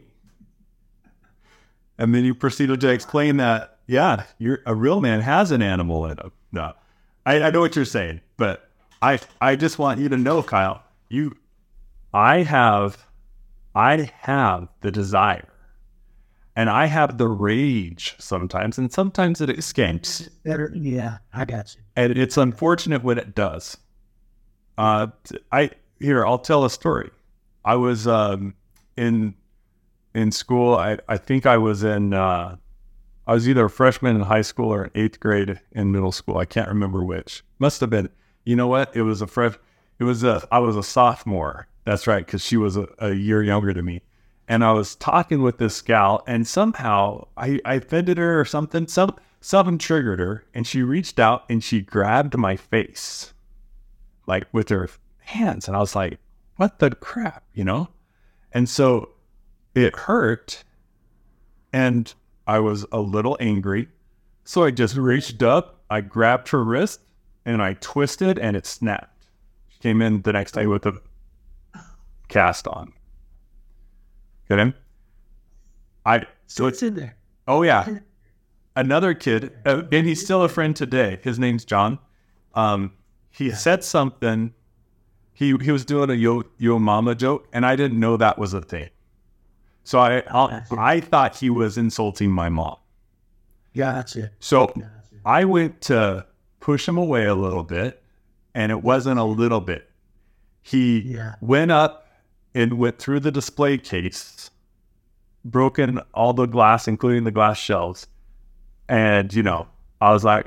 And then you proceeded to explain that, yeah, a real man has an animal in him. No, I know what you're saying, but I just want you to know, Kyle, I have the desire And I have the rage sometimes, and sometimes it escapes. Yeah, I got you. And it's unfortunate when it does. I'll tell a story. I was in school. I think I was I was either a freshman in high school or in 8th grade in middle school. I can't remember which. Must have been. You know what? I was a sophomore. That's right, because she was a year younger than me. And I was talking with this gal, and somehow I offended her or something. Something triggered her, and she reached out and she grabbed my face, like with her hands. And I was like, what the crap, And so it hurt, and I was a little angry. So I just reached up, I grabbed her wrist, and I twisted, and it snapped. She came in the next day with a cast on. Get him? So it's in there. Oh, yeah. Another kid, and he's still a friend today. His name's John. He said something. He was doing a yo mama joke, and I didn't know that was a thing. So I thought he was insulting my mom. Gotcha. So I went to push him away a little bit, and it wasn't a little bit. He went up and went through the display case, broken all the glass, including the glass shelves. And, I was like,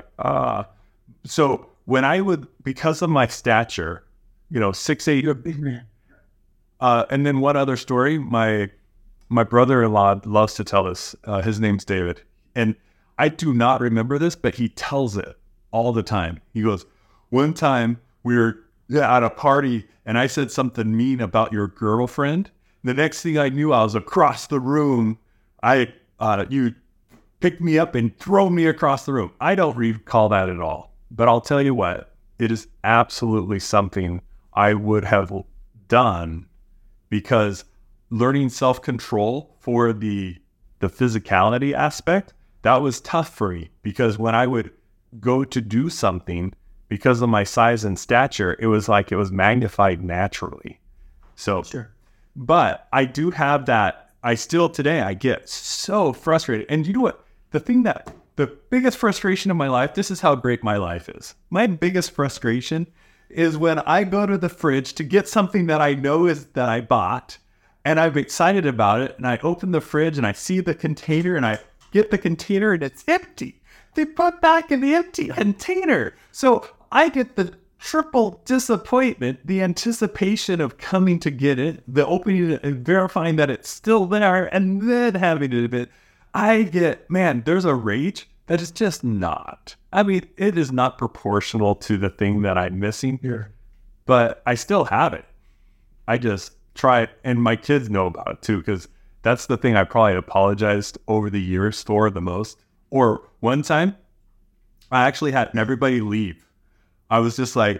So when I would, because of my stature, 6'8", you're a big man. And then one other story, my brother-in-law loves to tell this. His name's David. And I do not remember this, but he tells it all the time. He goes, one time we were at a party and I said something mean about your girlfriend. The next thing I knew, I was across the room. You picked me up and throw me across the room. I don't recall that at all. But I'll tell you what, it is absolutely something I would have done, because learning self-control for the physicality aspect, that was tough for me, because when I would go to do something, because of my size and stature, it was like it was magnified naturally. So, sure. But I do have that. Today, I get so frustrated. And you know what? The biggest frustration of my life, this is how great my life is. My biggest frustration is when I go to the fridge to get something that I know is that I bought, and I'm excited about it, and I open the fridge and I see the container and I get the container and it's empty. They put back in the empty container. So I get the triple disappointment, the anticipation of coming to get it, the opening it and verifying that it's still there, and then having it a bit. There's a rage that is just not. I mean, it is not proportional to the thing that I'm missing here, but I still have it. I just try it, and my kids know about it too, because that's the thing I probably apologized over the years for the most. Or one time, I actually had everybody leave. I was just like,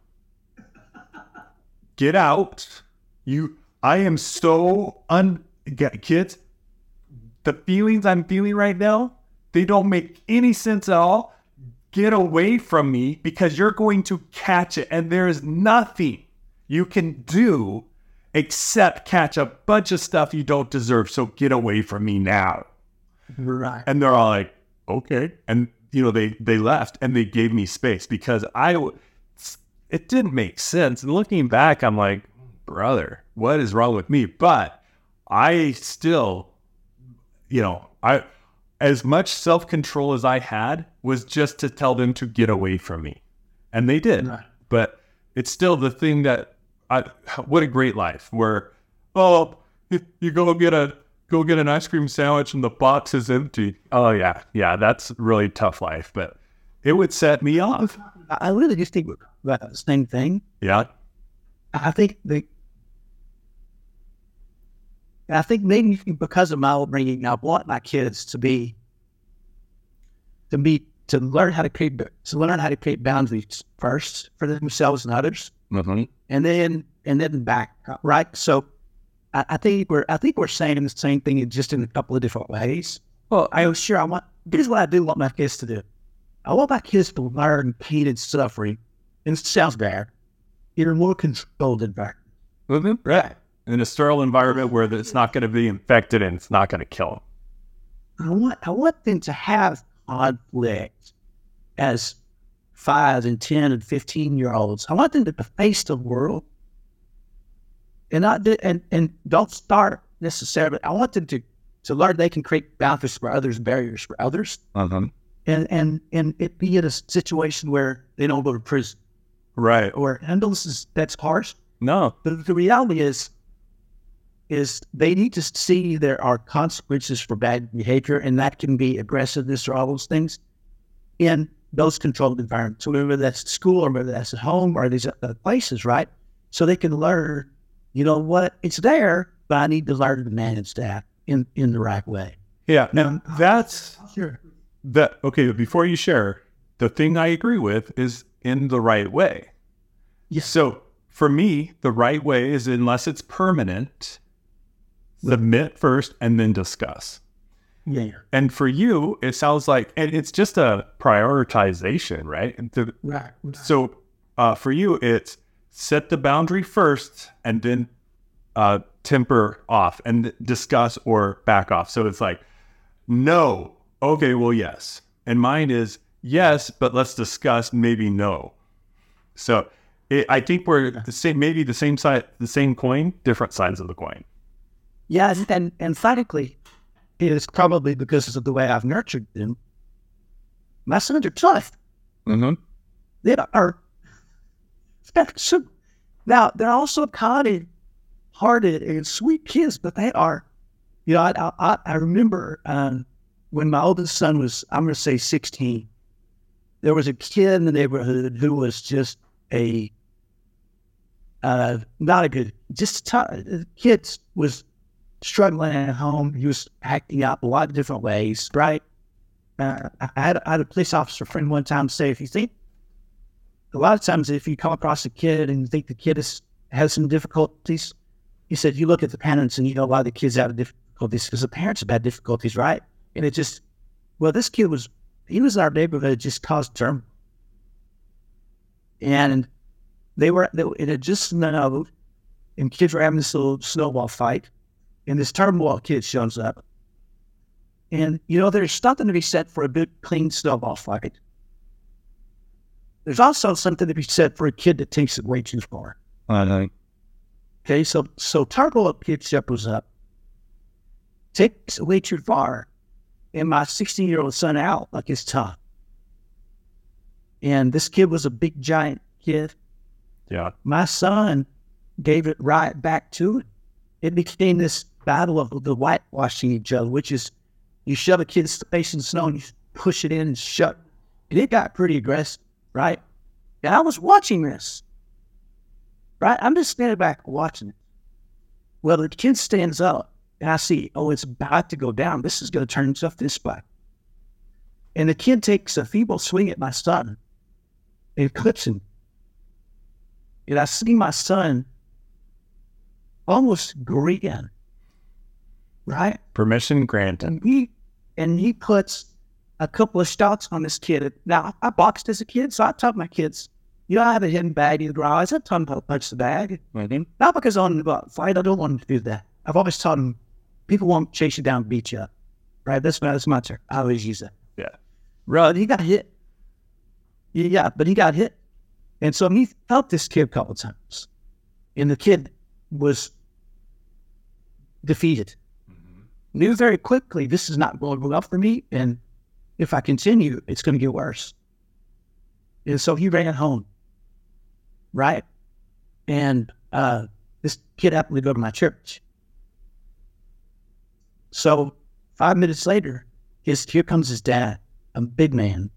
get out. I am so kids, the feelings I'm feeling right now, they don't make any sense at all. Get away from me, because you're going to catch it. And there is nothing you can do except catch a bunch of stuff you don't deserve. So get away from me now. Right. And they're all like, okay. And, they left and they gave me space, because it didn't make sense. And looking back, I'm like, brother, what is wrong with me? But I still, as much self-control as I had was just to tell them to get away from me. And they did. Right. But it's still the thing that what a great life where, you go get an ice cream sandwich and the box is empty. Oh yeah. Yeah. That's really tough life, but it would set me off. I really just think about the same thing. Yeah. I think maybe because of my upbringing, I want my kids to learn how to create boundaries first for themselves and others, and then back, right? So I think we're saying the same thing, just in a couple of different ways. Well, here's what I do want my kids to do. I want my kids to learn pain and suffering, and it sounds bad, in a more controlled environment. Right. In a sterile environment where it's not going to be infected and it's not going to kill them. I want them to have conflict as 5 and 10 and 15-year-olds. I want them to face the world and don't start necessarily. I want them to learn they can create boundaries for others, barriers for others, and it be in a situation where they don't go to prison, right? Or and that's harsh. No, but the reality is they need to see there are consequences for bad behavior, and that can be aggressiveness or all those things in those controlled environments. So whether that's at school or whether that's at home or these other places, right? So they can learn, you know what, it's there, but I need to learn to manage that in the right way. Yeah. Now that's sure. That okay. Before you share, the thing I agree with is in the right way. Yes. So for me, the right way is unless it's permanent, submit first and then discuss. Yeah. And for you, it sounds like, and it's just a prioritization, right? Right. So for you, it's set the boundary first and then temper off and discuss or back off. So it's like, no, okay, well, yes. And mine is yes, but let's discuss maybe no. So I think we're the same, maybe the same side, the same coin, different sides of the coin. Yeah, and frankly, it is probably because of the way I've nurtured them. My sons are tough. Mm-hmm. They are. Now, they're also kind-hearted and sweet kids, but they are, you know, I remember when my oldest son was, I'm going to say 16, there was a kid in the neighborhood who was just not a good, just the kid was struggling at home. He was acting up a lot of different ways, right? I had a police officer friend one time say, a lot of times if you come across a kid and you think the kid has some difficulties, he said, you look at the parents and you know why the kids have difficulties, because the parents have had difficulties, right? And it just, well, this kid he was in our neighborhood, it just caused turmoil. And it had just snowed, and kids were having this little snowball fight. And this turmoil kid shows up. And, you know, there's something to be said for a big, clean snowball fight. There's also something to be said for a kid that takes it way too far. I know. Okay, so turmoil kid shows up, takes it way too far, and my 16-year-old son out like it's tough. And this kid was a big, giant kid. Yeah. My son gave it right back to it. It became this battle of the whitewashing each other, which is you shove a kid's face in the snow and you push it in and shut. And it got pretty aggressive, right? And I was watching this, right? I'm just standing back watching it. Well, the kid stands up and I see, oh, it's about to go down. This is going to turn itself this way. And the kid takes a feeble swing at my son and clips him. And I see my son almost grin, right? Permission granted. And he puts a couple of shots on this kid. Now, I boxed as a kid, so I taught my kids, you know, I have a hidden bag in the garage. I taught them how to punch the bag. Mm-hmm. Not because I want them to fight. I don't want them to do that. I've always taught them, people won't chase you down and beat you up, right? That's my turn. I always use that. Yeah. Right, he got hit. Yeah, but he got hit. And so he helped this kid a couple of times. And the kid was defeated. Mm-hmm. Knew very quickly, this is not going well for me. And if I continue, it's going to get worse. And so he ran home. Right? And this kid happened to go to my church. So 5 minutes later, here comes his dad, a big man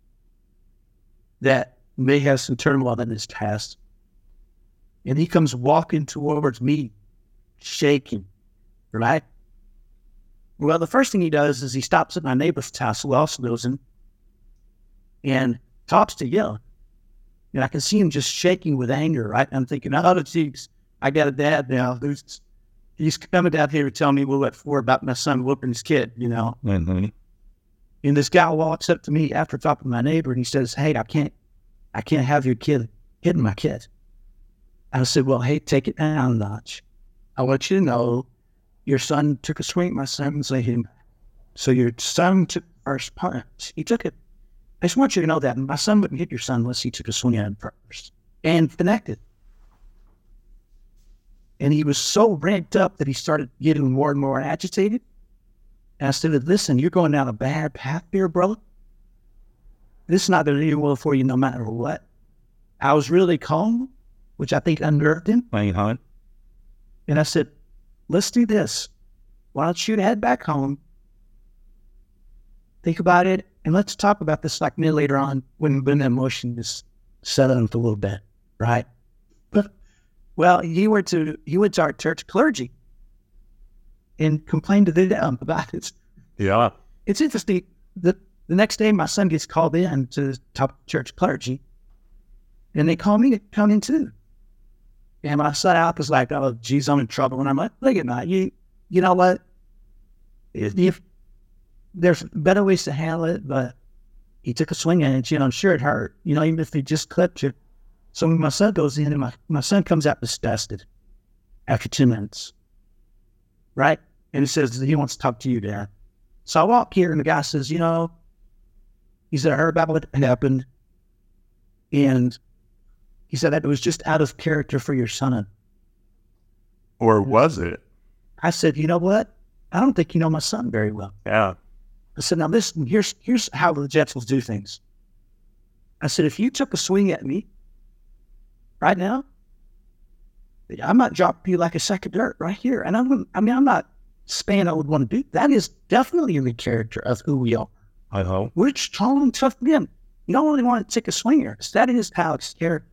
that may have some turmoil in his past. And he comes walking towards me, shaking, right? Well, the first thing he does is he stops at my neighbor's house who also knows him and talks to him. And I can see him just shaking with anger, right? I'm thinking, oh, geez, I got a dad now. He's coming down here to tell me about my son whooping his kid, you know? Mm-hmm. And this guy walks up to me after talking to my neighbor and he says, hey, I can't have your kid hitting my kid. I said, well, hey, take it down a notch. I want you to know your son took a swing at my son and hit him. So your son took first punch. He took it. I just want you to know that my son wouldn't hit your son unless he took a swing at it first and connected. And he was so ramped up that he started getting more and more agitated. And I said, listen, you're going down a bad path here, brother. This is not going to do well for you no matter what. I was really calm, which I think unnerved him. And I said, let's do this. Why don't you head back home, think about it, and let's talk about this like later on when the emotion is settled a little bit, right? But well, he went to our church clergy and complained to them about it. Yeah. It's interesting. The next day, my son gets called in to the top church clergy, and they call me to come in too. And my son Alec was like, "Oh, geez, I'm in trouble." And I'm like, "Look at that. You know what? If there's better ways to handle it, but he took a swing at it. I'm sure it hurt. Even if he just clipped you." So when my son goes in, and my son comes out disgusted after 2 minutes, right? And he says he wants to talk to you, Dad. So I walk here, and the guy says, he said, "I heard about what happened, and he said that it was just out of character for your son." Or was it? I said, "You know what? I don't think you know my son very well." Yeah. I said, "Now listen, here's how the Jetsons do things." I said, "If you took a swing at me right now, I might drop you like a sack of dirt right here." And I'm not saying I would want to do that. Is definitely in the character of who we are. I know. We're strong and tough men. You don't really want to take a swing at us. That is Alex's character.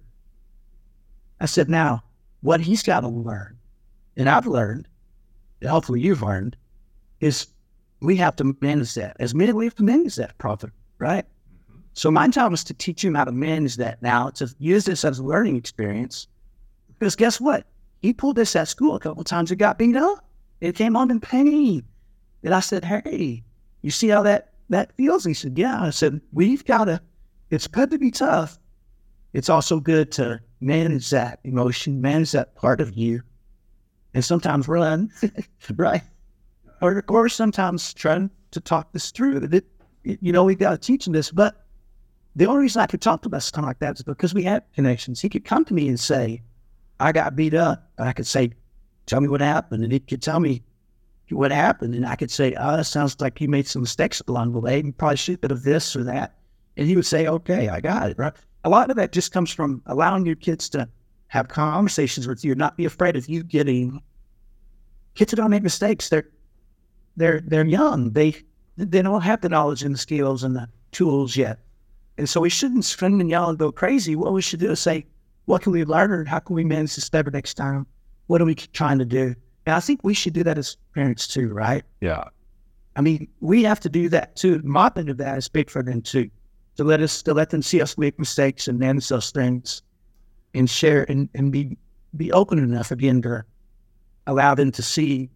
I said, now, what he's got to learn, and I've learned, and hopefully you've learned, is we have to manage that. As men, we have to manage that profit, right? Mm-hmm. So my job is to teach him how to manage that now, to use this as a learning experience. Because guess what? He pulled this at school a couple of times and got beat up. It came on in pain. And I said, "Hey, you see how that feels?" He said, "Yeah." I said, "We've got to, it's good to be tough. It's also good to manage that emotion, manage that part of you, and sometimes run, right? Or sometimes trying to talk this through. We've got to teach him this. But the only reason I could talk about something like that is because we have connections. He could come to me and say, "I got beat up." And I could say, "Tell me what happened." And he could tell me what happened. And I could say, "Oh, it sounds like you made some mistakes along the way. You probably should have bit of this or that." And he would say, "Okay, I got it," right? A lot of that just comes from allowing your kids to have conversations with you, not be afraid of you getting. Kids don't make mistakes. They're young. They don't have the knowledge and the skills and the tools yet. And so we shouldn't scream and yell and go crazy. What we should do is say, what can we learn? How can we manage this better next time? What are we trying to do? And I think we should do that as parents too, right? Yeah. I mean, we have to do that too. Modeling of that is big for them too. To let them see us make mistakes and manage those things and share and be open enough again to allow them to see,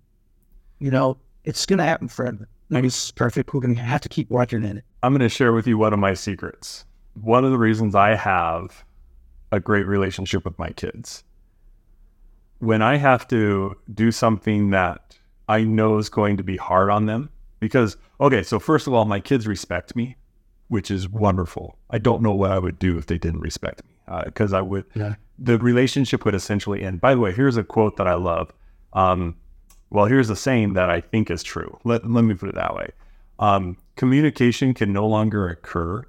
it's going to happen forever. It's perfect. We're going to have to keep working in it. I'm going to share with you one of my secrets. One of the reasons I have a great relationship with my kids, when I have to do something that I know is going to be hard on them, because, okay, so first of all, my kids respect me, which is wonderful. I don't know what I would do if they didn't respect me, because the relationship would essentially end. By the way, here's a quote that I love. Here's a saying that I think is true. Let me put it that way. Communication can no longer occur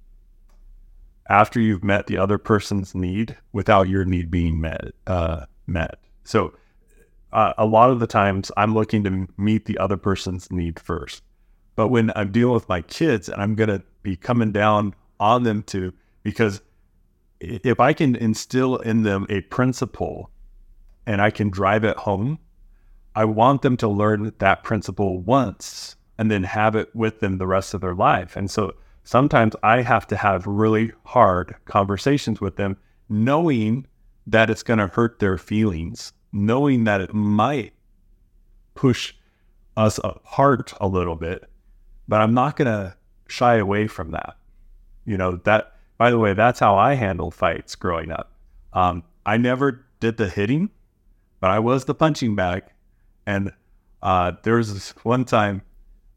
after you've met the other person's need without your need being met. So a lot of the times I'm looking to meet the other person's need first. But when I'm dealing with my kids and I'm going to be coming down on them too, because if I can instill in them a principle and I can drive it home, I want them to learn that principle once and then have it with them the rest of their life. And so sometimes I have to have really hard conversations with them, knowing that it's going to hurt their feelings, knowing that it might push us apart a little bit, but I'm not going to shy away from that. That, by the way, that's how I handled fights growing up. I never did the hitting, but I was the punching bag. And there was this one time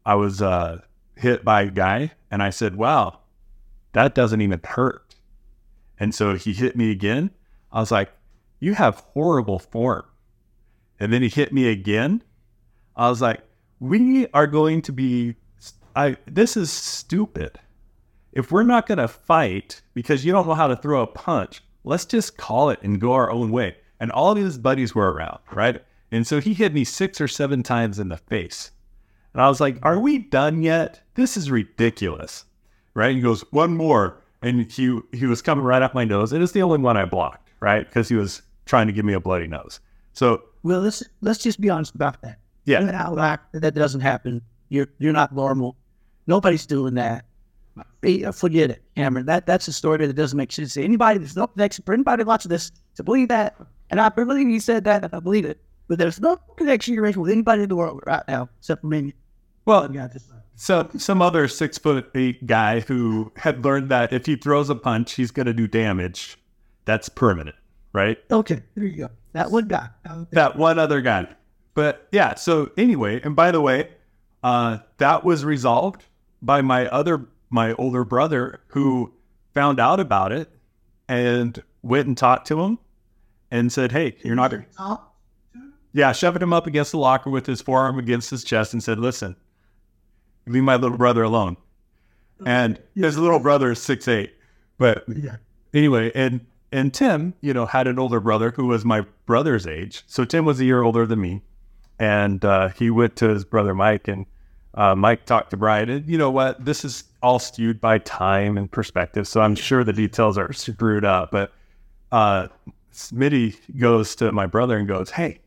I was hit by a guy, and I said, wow, that doesn't even hurt. And so he hit me again. I was like, you have horrible form. And then he hit me again. I was like, we are going to be, this is stupid. If we're not going to fight because you don't know how to throw a punch, let's just call it and go our own way. And all of his buddies were around, right? And so he hit me 6 or 7 times in the face. And I was like, are we done yet? This is ridiculous, right? He goes, one more. And he was coming right up my nose. And it's the only one I blocked, right? Because he was trying to give me a bloody nose. So, well, let's just be honest about that. Yeah. That doesn't happen. You're not normal. Nobody's doing that. Forget it, Cameron. That's a story that doesn't make sense to anybody. There's no connection for anybody watching this to believe that. And I believe he said that, and I believe it. But there's no connection with anybody in the world right now, except for me. Well, so some other 6'8" guy who had learned that if he throws a punch, he's going to do damage. That's permanent, right? Okay, there you go. That one guy. That one other guy. But yeah, so anyway, and by the way, that was resolved by my older brother, who found out about it and went and talked to him and said, hey, you're not... Yeah, shoving him up against the locker with his forearm against his chest and said, listen, leave my little brother alone. And his little brother is 6'8". But anyway, and Tim, had an older brother who was my brother's age. So Tim was a year older than me. And he went to his brother Mike, and Mike talked to Brian. And you know what? This is all skewed by time and perspective, so I'm sure the details are screwed up. But Smitty goes to my brother and goes, hey,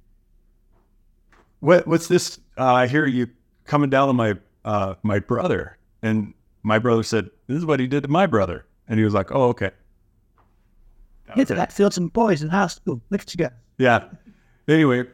what's this? I hear you coming down on my brother. And my brother said, this is what he did to my brother. And he was like, oh, okay. Get to that, field some boys in high school. Look at you guys. Yeah. Anyway,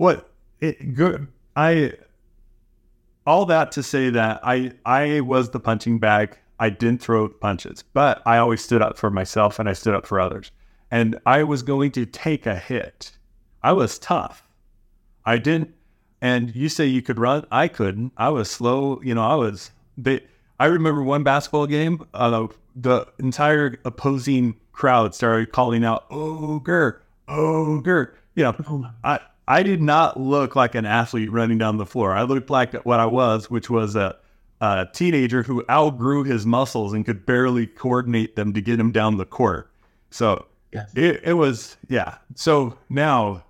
all that to say that I was the punching bag. I didn't throw punches, but I always stood up for myself and I stood up for others. And I was going to take a hit. I was tough. I didn't. And you say you could run. I couldn't. I was slow. I remember one basketball game, the entire opposing crowd started calling out, ogre, ogre. I did not look like an athlete running down the floor. I looked like what I was, which was a teenager who outgrew his muscles and could barely coordinate them to get him down the court. So it was, yeah. So now,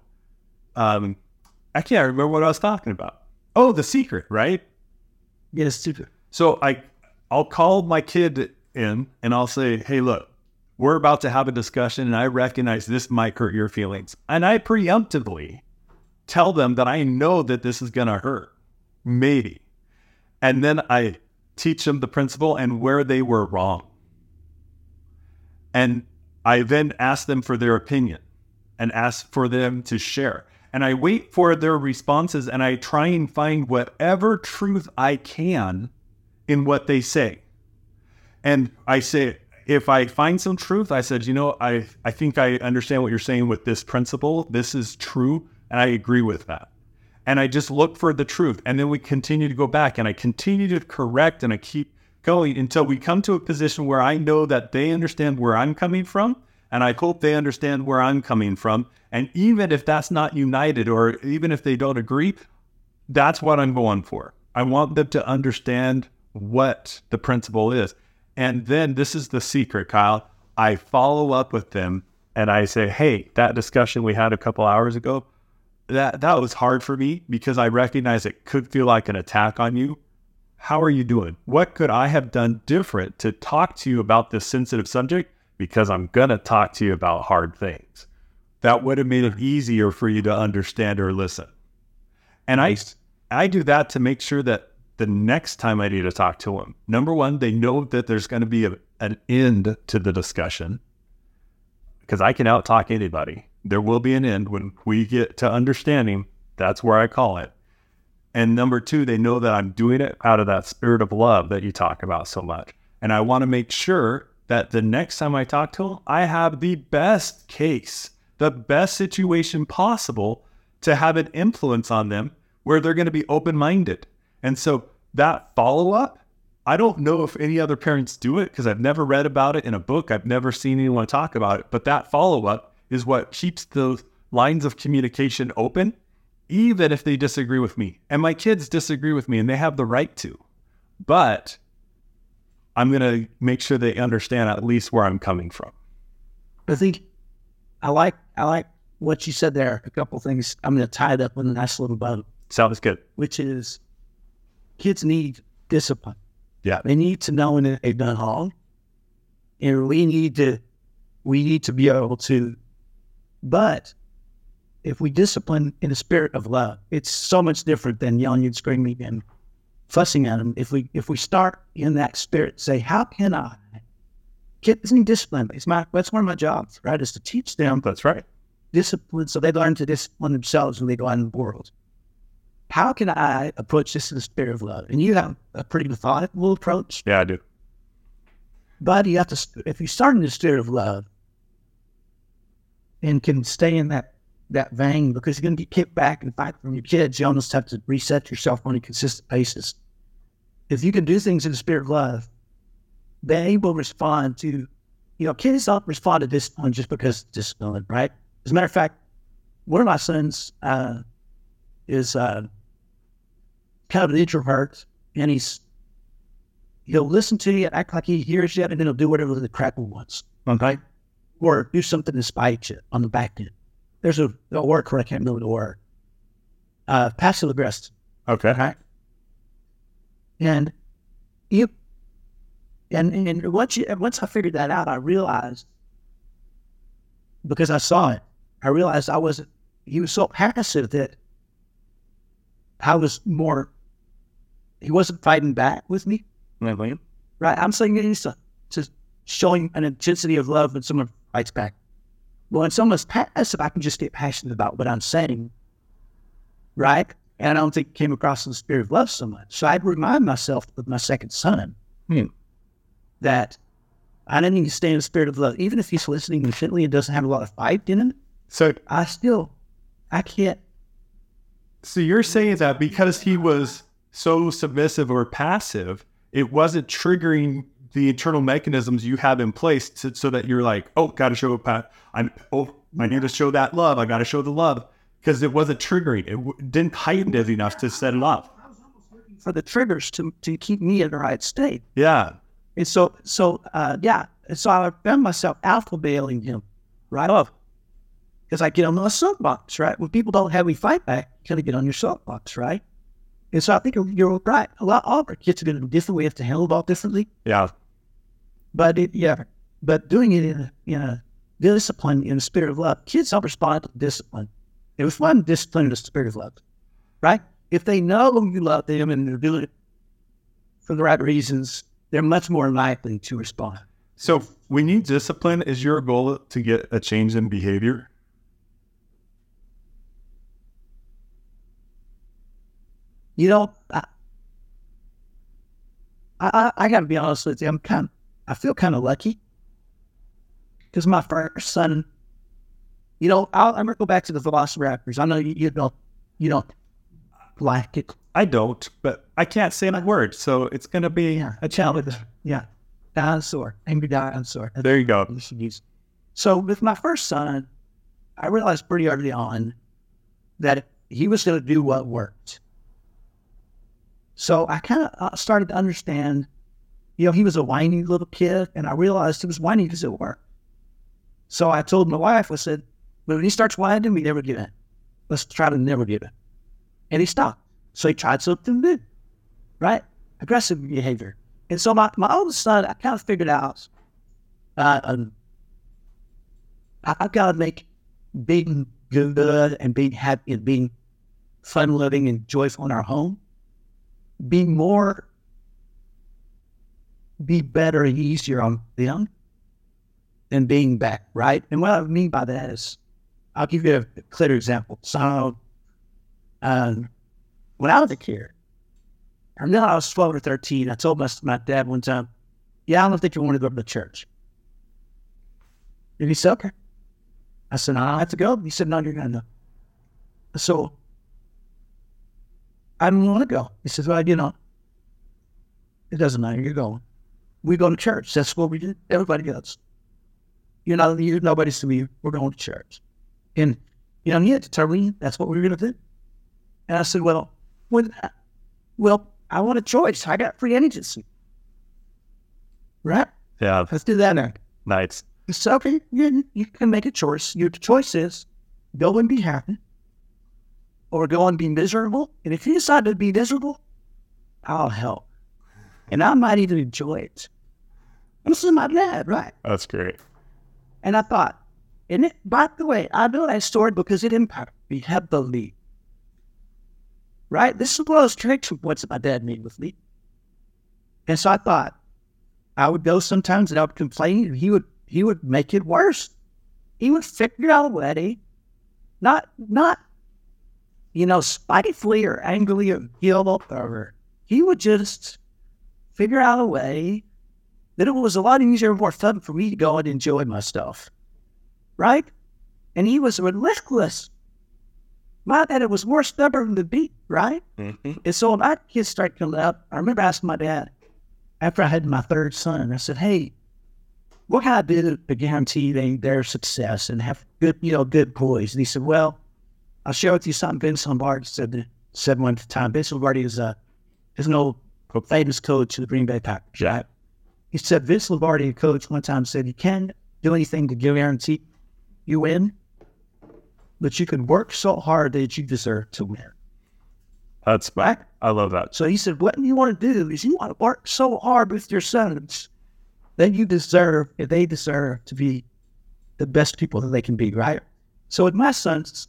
I can't remember what I was talking about. Oh, the secret, right? Yes, secret. So I'll call my kid in and I'll say, hey, look, we're about to have a discussion and I recognize this might hurt your feelings. And I preemptively tell them that I know that this is going to hurt. Maybe. And then I teach them the principle and where they were wrong. And I then ask them for their opinion and ask for them to share. And I wait for their responses and I try and find whatever truth I can in what they say. And I say, if I find some truth, I said, I think I understand what you're saying with this principle. This is true. And I agree with that. And I just look for the truth. And then we continue to go back and I continue to correct and I keep going until we come to a position where I know that they understand where I'm coming from. And I hope they understand where I'm coming from. And even if that's not united or even if they don't agree, that's what I'm going for. I want them to understand what the principle is. And then this is the secret, Kyle. I follow up with them and I say, hey, that discussion we had a couple hours ago, that was hard for me because I recognize it could feel like an attack on you. How are you doing? What could I have done different to talk to you about this sensitive subject? Because I'm going to talk to you about hard things. That would have made it easier for you to understand or listen. And I do that to make sure that the next time I need to talk to them, number one, they know that there's going to be an end to the discussion because I can out-talk anybody. There will be an end when we get to understanding. That's where I call it. And number two, they know that I'm doing it out of that spirit of love that you talk about so much. And I want to make sure that the next time I talk to them, I have the best case, the best situation possible to have an influence on them where they're going to be open-minded. And so that follow-up, I don't know if any other parents do it because I've never read about it in a book. I've never seen anyone talk about it. But that follow-up is what keeps those lines of communication open, even if they disagree with me. And my kids disagree with me, and they have the right to. But I'm going to make sure they understand at least where I'm coming from. I think I like what you said there. A couple things. I'm going to tie it up with a nice little bow. Sounds good. Which is kids need discipline. Yeah. They need to know when they've done wrong. And we need to be able to, but if we discipline in a spirit of love, it's so much different than yelling and screaming and fussing at them. If we start in that spirit, say, how can I? Kids need discipline. That's one of my jobs, right? Is to teach them. That's right. Discipline, so they learn to discipline themselves when they go out in the world. How can I approach this in the spirit of love? And you have a pretty methodical approach. Yeah, I do. But you have to, if you start in the spirit of love and can stay in that vein, because you're going to get kicked back and fight from your kids, you almost have to reset yourself on a consistent basis. If you can do things in the spirit of love, they will respond to, kids don't respond to discipline just because it's discipline, right? As a matter of fact, one of my sons is kind of an introvert, and he'll listen to you and act like he hears you, and then he'll do whatever the crap he wants, okay? Or do something to spite you on the back end. There's a word for it, I can't remember the word. Passive aggressive. Okay. Right? And once I figured that out, I realized, because I saw it, he was so passive that he wasn't fighting back with me. Mm-hmm. Right? I'm saying he's to showing an intensity of love when someone fights back. Well, when someone's passive, I can just get passionate about what I'm saying. Right? And I don't think it came across in the spirit of love so much. So I'd remind myself with my second son that I didn't need to stay in the spirit of love. Even if he's listening intently and doesn't have a lot of fight in him, so I can't. So you're saying that because he was so submissive or passive, it wasn't triggering the internal mechanisms you have in place so that you're like, oh, got to show I need to show that love. I got to show the love, because it wasn't triggering. It didn't heighten it enough to set it off. I was almost looking for the triggers to keep me in the right state. Yeah. And so I found myself alpha bailing him right off. Because I get on my soapbox, right? When people don't have me fight back, you kind of get on your soapbox, right? And so I think you're right. A lot of our kids are going to be different. We have to handle it all differently. Yeah. But doing it in a discipline, in the spirit of love, kids don't respond to discipline. They respond to discipline in the spirit of love, right? If they know you love them and they're doing it for the right reasons, they're much more likely to respond. So we need discipline. Is your goal to get a change in behavior? I got to be honest with you. I feel kind of lucky because my first son, I'm going to go back to the Velociraptors. I know you don't like it. I don't, but I can't say my word, so it's going to be a challenge. Yeah, dinosaur, angry dinosaur. There you go. So with my first son, I realized pretty early on that he was going to do what worked. So I kind of started to understand, he was a whiny little kid, and I realized he was whiny because it worked. So I told my wife, I said, when he starts whining, we never give in. Let's try to never give in. And he stopped. So he tried something new, right? Aggressive behavior. And so my oldest son, I kind of figured out, I've got to make being good and being happy and being fun-loving and joyful in our home be better and easier on them than being back, right? And what I mean by that is, I'll give you a clear example. So, when I was a kid, I know I was 12 or 13, I told my dad one time, I don't think you want to go to the church. And he said, okay. I said, no, I have to go. He said, no, you're going to go. So, I didn't want to go. He says, well, It doesn't matter. You're going. We go to church. That's what we do. Everybody goes. Nobody's to me. We're going to church. And, he had to tell me that's what we were going to do. And I said, well, I want a choice. I got free agency. Right? Yeah. Let's do that now. Nice. So, okay, you can make a choice. Your choice is go and be happy or go and be miserable. And if you decide to be miserable, I'll help. And I might even enjoy it. This is my dad, right? That's great. And I thought, by the way, I know that story because it impacted me heavily. Right? This is one of those connection points that my dad made with me. And so I thought, I would go sometimes and I would complain and he would make it worse. He would figure out a way, not spitefully or angrily or guilt or he would just figure out a way that it was a lot easier and more fun for me to go and enjoy my stuff. Right? And he was relentless. My dad, it was more stubborn than me, right? Mm-hmm. And so when my kids started coming up, I remember asking my dad, after I had my third son, I said, hey, what can I do to guarantee their success and have good boys? And he said, well, I'll share with you something Vince Lombardi said one time. Vince Lombardi is an old famous coach of the Green Bay Packers. Right? He said, Vince Lombardi, a coach, one time said, you can't do anything to guarantee you win, but you can work so hard that you deserve to win. That's right. I love that. So he said, what you want to do is you want to work so hard with your sons that they deserve to be the best people that they can be, right? So with my sons,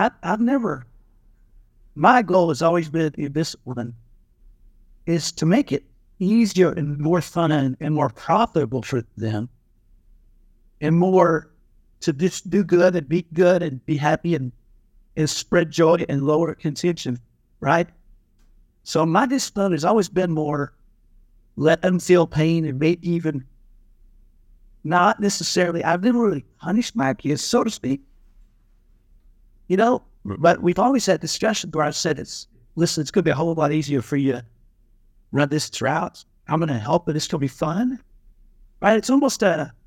my goal has always been in this one is to make it easier and more fun and more profitable for them and more to just do good and be happy and spread joy and lower contention, right? So my discipline has always been more let them feel pain and maybe even not necessarily, I've never really punished my kids, so to speak. But we've always had discussions where I've said, listen, it's going to be a whole lot easier for you to run this route. I'm going to help, but it's going to be fun, right? It's almost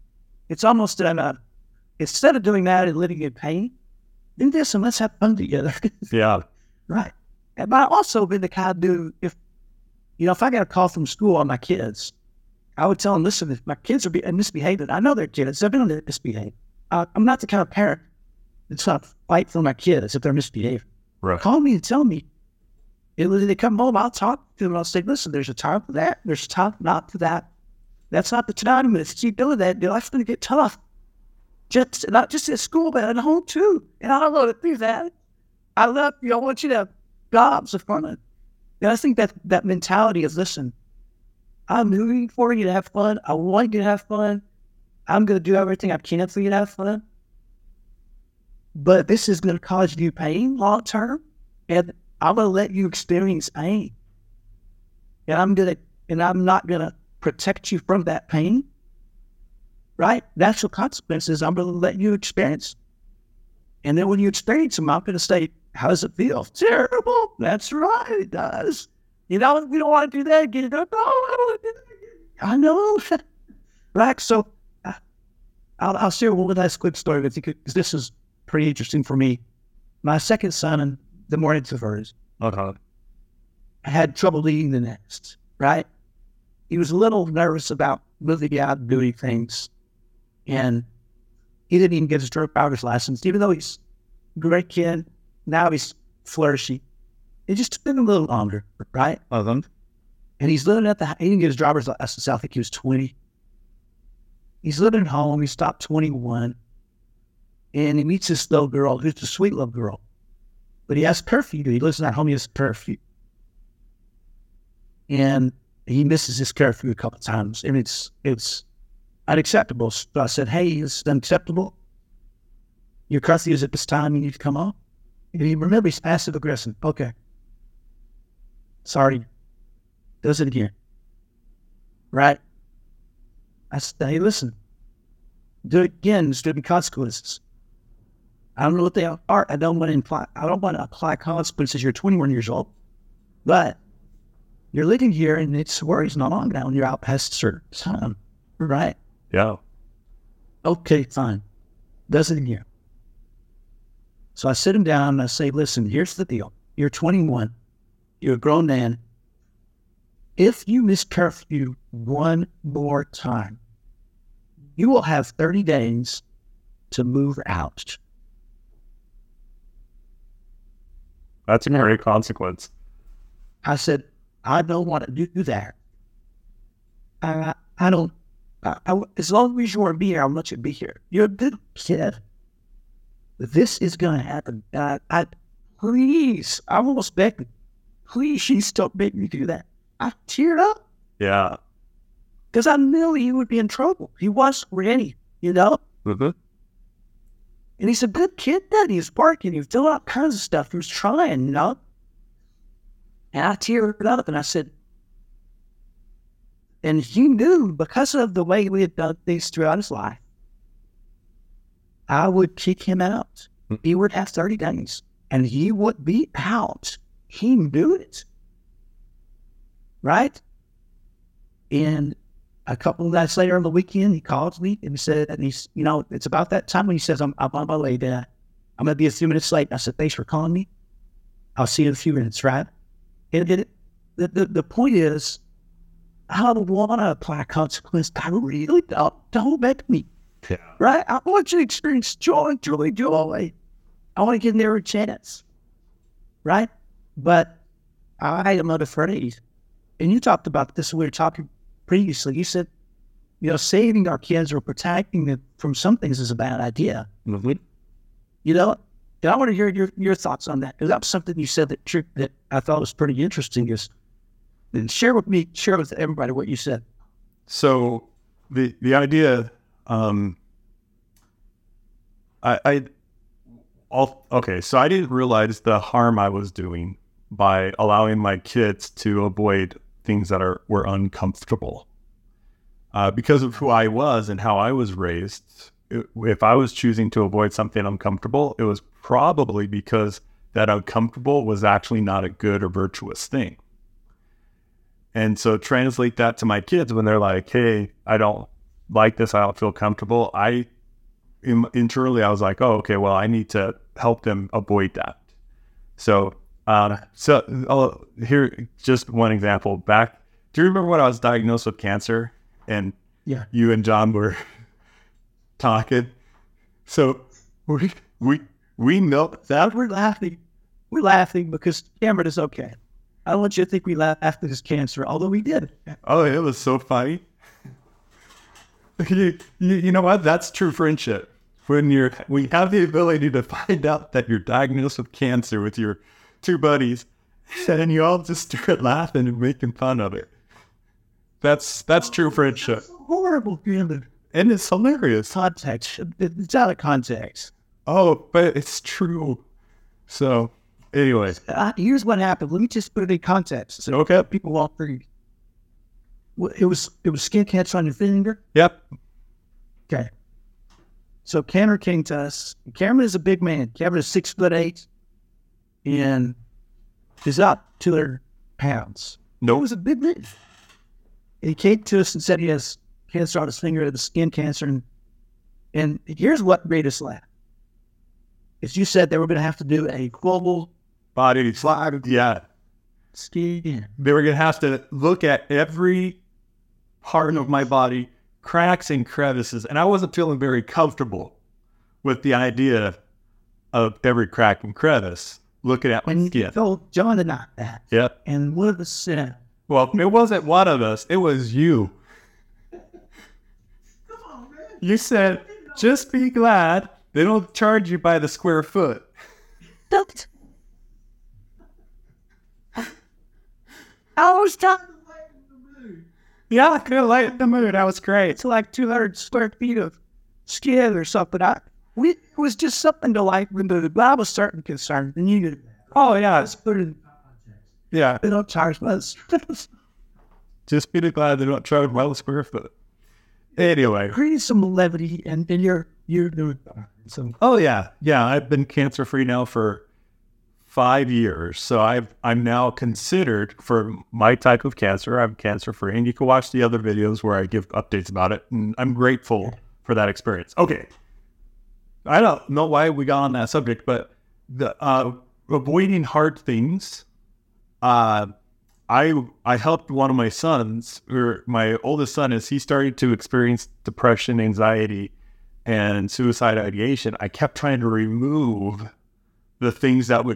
instead of doing that and living in pain, do this and let's have fun together. Yeah. Right. But I've also been the kind of if I got a call from school on my kids, I would tell them, listen, if my kids are misbehaving, I know they're kids, they're going to misbehave. I'm not the kind of parent that's going to fight for my kids if they're misbehaving. Right. Call me and tell me. When they come home, I'll talk to them and I'll say, listen, there's a time for that. There's a time not for that. That's not the time. If you keep doing that, life's going to get tough. Not just at school, but at home too. And I don't know to do that. I want you to have gobs of fun. And I think that mentality is, listen, I'm rooting for you to have fun. I want you to have fun. I'm going to do everything I can for you to have fun. But this is going to cause you pain long term. And I'm going to let you experience pain. And I'm not going to protect you from that pain. Right? Natural consequences, I'm going to let you experience. And then when you experience them, I'm going to say, how does it feel? Terrible. That's right, it does. We don't want to do that again. No, I don't want to do that again. I know. Right? So I'll share one last quick story with you because this is pretty interesting for me. My second son, and the more introverted, had trouble eating the nest, right? He was a little nervous about moving out and doing things. And he didn't even get his driver's license, even though he's a great kid. Now he's flourishing. It just took him a little longer, right? And he's living he didn't get his driver's license. I think he was 20. He's living at home. He stopped 21. And he meets this little girl who's a sweet little girl. But he has curfew. He lives in that home. He has curfew. And he misses his curfew a couple of times. And it's unacceptable. So I said, hey, it's unacceptable. Your curfew is at this time. You need to come home. And he remember he's passive aggressive. Okay. Sorry. Does it again. Right? I said, hey, listen. Do it again. There's going to be consequences. I don't know what they are. I don't want to apply consequences. You're 21 years old. But you're living here and it's worries not on now and you're out past a certain time, right? Yeah. Okay, fine. Doesn't hear. So I sit him down and I say, listen, here's the deal. You're 21. You're a grown man. If you miss curfew one more time, you will have 30 days to move out. That's a great consequence. I said, I don't want to do that. I don't, as long as you want to be here, I'll let you be here. You're a good kid. This is going to happen. Please, I almost begged him, please don't make me do that. I teared up. Yeah. Because I knew he would be in trouble. He was ready, you know? Mm-hmm. And he's a good kid then. He was barking. He was doing all kinds of stuff. He was trying, you know? And I teared up and I said, and he knew because of the way we had done things throughout his life, I would kick him out. He would have 30 days and he would be out. He knew it. Right? And a couple of nights later on the weekend, he calls me and he said, and he's, you know, it's about that time when he says, I'm on my way, Dad. I'm going to be a few minutes late. And I said, thanks for calling me. I'll see you in a few minutes, right? And the point is, I don't want to apply consequence. I really don't make me. Yeah. Right? I want you to experience joy. I want to give them every chance. Right? But I am not afraid. And you talked about this when we were talking previously. You said, you know, saving our kids or protecting them from some things is a bad idea. Mm-hmm. You know, and I want to hear your thoughts on that. Because that was something you said that I thought was pretty interesting. And share with everybody what you said. So the idea, so I didn't realize the harm I was doing by allowing my kids to avoid things that were uncomfortable. Because of who I was and how I was raised, if I was choosing to avoid something uncomfortable, it was probably because that uncomfortable was actually not a good or virtuous thing. And so translate that to my kids when they're like, hey, I don't like this, I don't feel comfortable. Internally, I was like, oh, okay, well, I need to help them avoid that. So here, just one example. Do you remember when I was diagnosed with cancer and you and John were talking? So we know that we're laughing. We're laughing because Cameron is okay. I don't want you to think we laughed at his cancer, although we did. Oh, it was so funny. You know what? That's true friendship. When we have the ability to find out that you're diagnosed with cancer with your two buddies, and you all just start laughing and making fun of it. That's true friendship. That's horrible feeling. And it's hilarious. Context. It's out of context. Oh, but it's true. So, anyway. Here's what happened. Let me just put it in context. So okay. People walk through. It was skin cancer on your finger? Yep. Okay. So Cameron came to us. Cameron is a big man. Cameron is 6'8", and he's about 200 pounds. No. He was a big man. He came to us and said he has cancer on his finger, the skin cancer. And here's what made us laugh. Is you said they were going to have to do a global body slide. Yeah. Skin. They were going to have to look at every part of my body, cracks and crevices. And I wasn't feeling very comfortable with the idea of every crack and crevice looking at my skin. You told John and I that. Yep. And one of us said, well, it wasn't one of us. It was you. Come on, man. You said, just be glad they don't charge you by the square foot. Don't. I was talking to lighten the mood. Yeah, I could lighten the mood. That was great. It's like 200 square feet of skin or something. It was just something to lighten the mood. But I was certain concerned. And you did. Oh, yeah. Let's put it in context. Yeah. They don't charge us. Just be glad they don't charge by the square foot. Anyway. Create some levity and you're doing some. Oh, yeah. Yeah, I've been cancer-free now for 5 years. So I'm now considered for my type of cancer. I'm cancer free, and you can watch the other videos where I give updates about it. And I'm grateful for that experience. Okay, I don't know why we got on that subject, but the avoiding hard things. I helped one of my sons, or my oldest son, as he started to experience depression, anxiety, and suicide ideation. I kept trying to remove the things that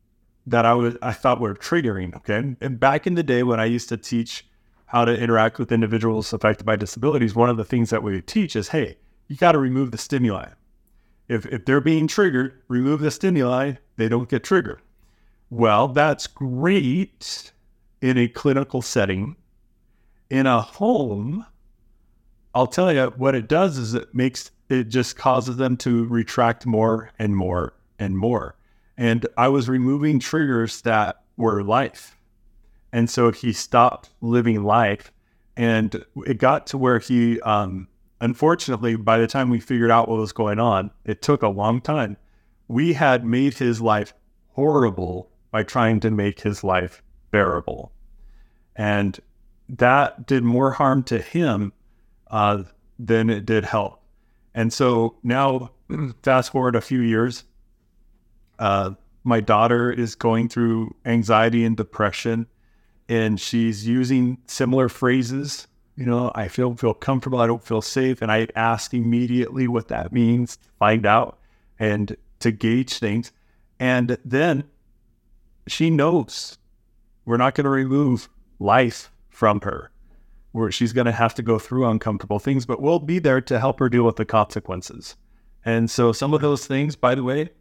I thought were triggering. Okay. And back in the day when I used to teach how to interact with individuals affected by disabilities, one of the things that we would teach is, hey, you got to remove the stimuli. If they're being triggered, remove the stimuli, they don't get triggered. Well, that's great in a clinical setting. In a home, I'll tell you what it does is it just causes them to retract more and more and more. And I was removing triggers that were life. And so he stopped living life. And it got to where he, unfortunately, by the time we figured out what was going on, it took a long time. We had made his life horrible by trying to make his life bearable. And that did more harm to him than it did help. And so now, fast forward a few years, my daughter is going through anxiety and depression, and she's using similar phrases. You know, I feel comfortable, I don't feel safe. And I ask immediately what that means, to find out and to gauge things. And then she knows we're not going to remove life from her, where she's going to have to go through uncomfortable things, but we'll be there to help her deal with the consequences. And so some of those things, by the way,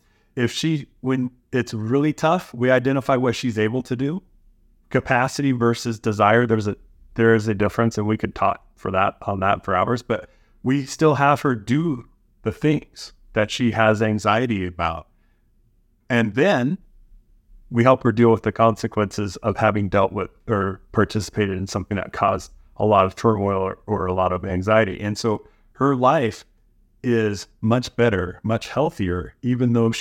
when it's really tough, we identify what she's able to do. Capacity versus desire, there is a difference, and we could talk on that for hours, but we still have her do the things that she has anxiety about. And then we help her deal with the consequences of having dealt with or participated in something that caused a lot of turmoil or a lot of anxiety. And so her life is much better, much healthier, even though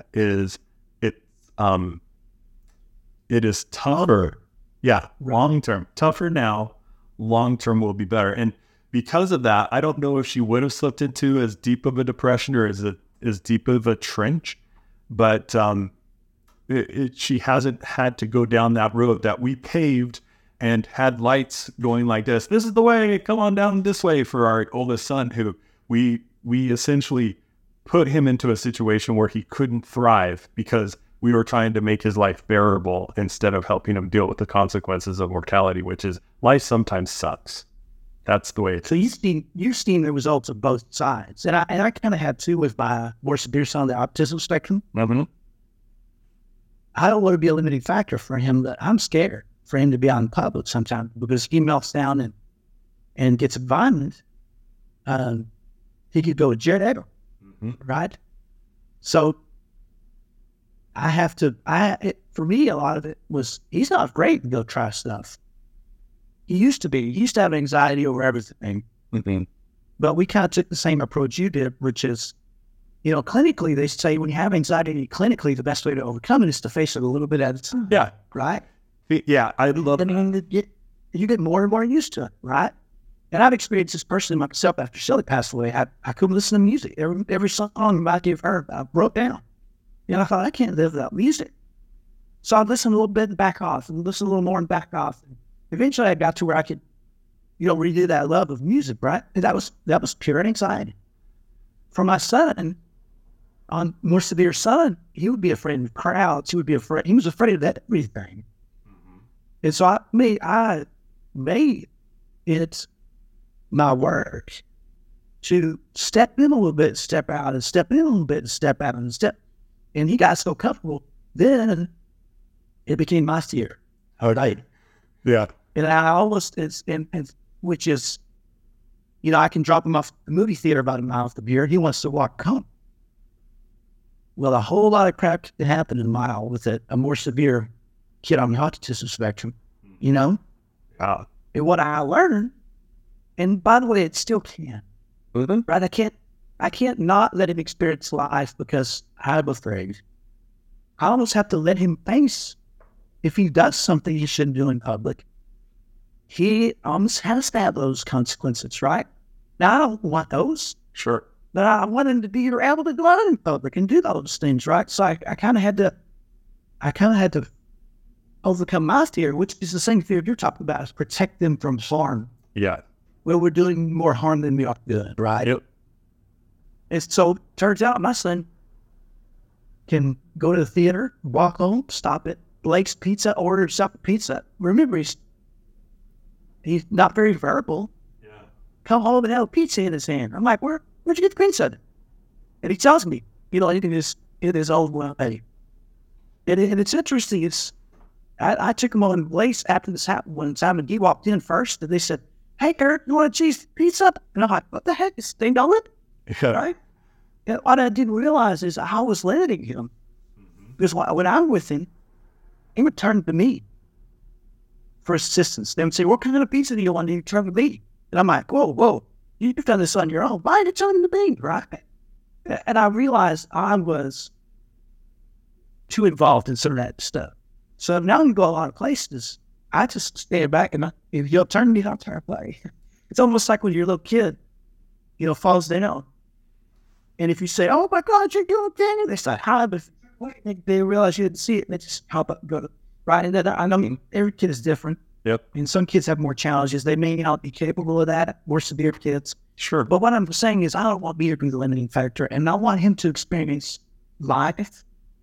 it is tougher. Yeah, long term. Tougher now, long term will be better. And because of that, I don't know if she would have slipped into as deep of a depression or as deep of a trench, but she hasn't had to go down that road that we paved and had lights going like this. This is the way, come on down this way, for our oldest son, who we essentially put him into a situation where he couldn't thrive because we were trying to make his life bearable instead of helping him deal with the consequences of mortality, which is life sometimes sucks. That's the way it is. So you've seen the results of both sides. And I kind of had too with my more severe son on the autism spectrum. Mm-hmm. I don't want to be a limiting factor for him, that I'm scared for him to be out in public sometimes because he melts down and gets violent. He could go to jail, right? So for me, a lot of it was, he's not afraid to go try stuff. He used to be. He used to have anxiety over everything. Mm-hmm. But we kind of took the same approach you did, which is, you know, clinically, they say when you have anxiety, clinically, the best way to overcome it is to face it a little bit at a time. Yeah. Right? Yeah, I love it. You get more and more used to it, right? And I've experienced this personally myself after Shelley passed away. I couldn't listen to music. Every song I give her, I wrote down. And I thought, I can't live without music. So I'd listen a little bit and back off, and listen a little more and back off. And eventually I got to where I could, redo that love of music, right? And that was pure anxiety. For my son, on more severe son, he would be afraid of crowds. He was afraid of that everything. Mm-hmm. And so I made it my work to step in a little bit, step out, and step in a little bit, and step out, and step. And he got so comfortable, then it became my fear. Right? Yeah. And I almost, which is, I can drop him off the movie theater about a mile off the pier. He wants to walk home. Well, a whole lot of crap can happen in a mile with a more severe kid on the autism spectrum, Yeah. And what I learned, and by the way, it still can. Mm-hmm. Right? I can't not let him experience life because I'm afraid. I almost have to let him face if he does something he shouldn't do in public. He almost has to have those consequences, right? Now, I don't want those. Sure. But I want him to be able to go out in public and do those things, right? So I kind of had to overcome my fear, which is the same fear you're talking about, is protect them from harm. Yeah. Well, we're doing more harm than we are good, right? Yep. And so it turns out my son can go to the theater, walk home, stop at Blake's Pizza, order himself a pizza. Remember, he's not very verbal. Yeah. Come home and have a pizza in his hand. I'm like, where'd you get the pizza? And he tells me, in his old way. And it's interesting. I took him on Blake's after this happened one time, and he walked in first, and they said, "Hey, Eric, you want a cheese pizza?" And I'm like, "What the heck is they know it?" Yeah. Right? And what I didn't realize is I was limiting him. Because when I'm with him, he would turn to me for assistance. They would say, "What kind of pizza do you want?" And he'd turn to me. And I'm like, whoa, you've done this on your own. Why did you turn to me? Right? And I realized I was too involved in some of that stuff. So now I go a lot of places. I just stand back and if you'll turn to me, I'll turn away. It's almost like when your little kid, falls down. And if you say, "Oh my God, you're doing okay," they say, "Hi," but they realize you didn't see it, and they just hop up and go to, right? And then I know every kid is different. Yep. And some kids have more challenges. They may not be capable of that, more severe kids. Sure. But what I'm saying is I don't want me to be the limiting factor, and I want him to experience life.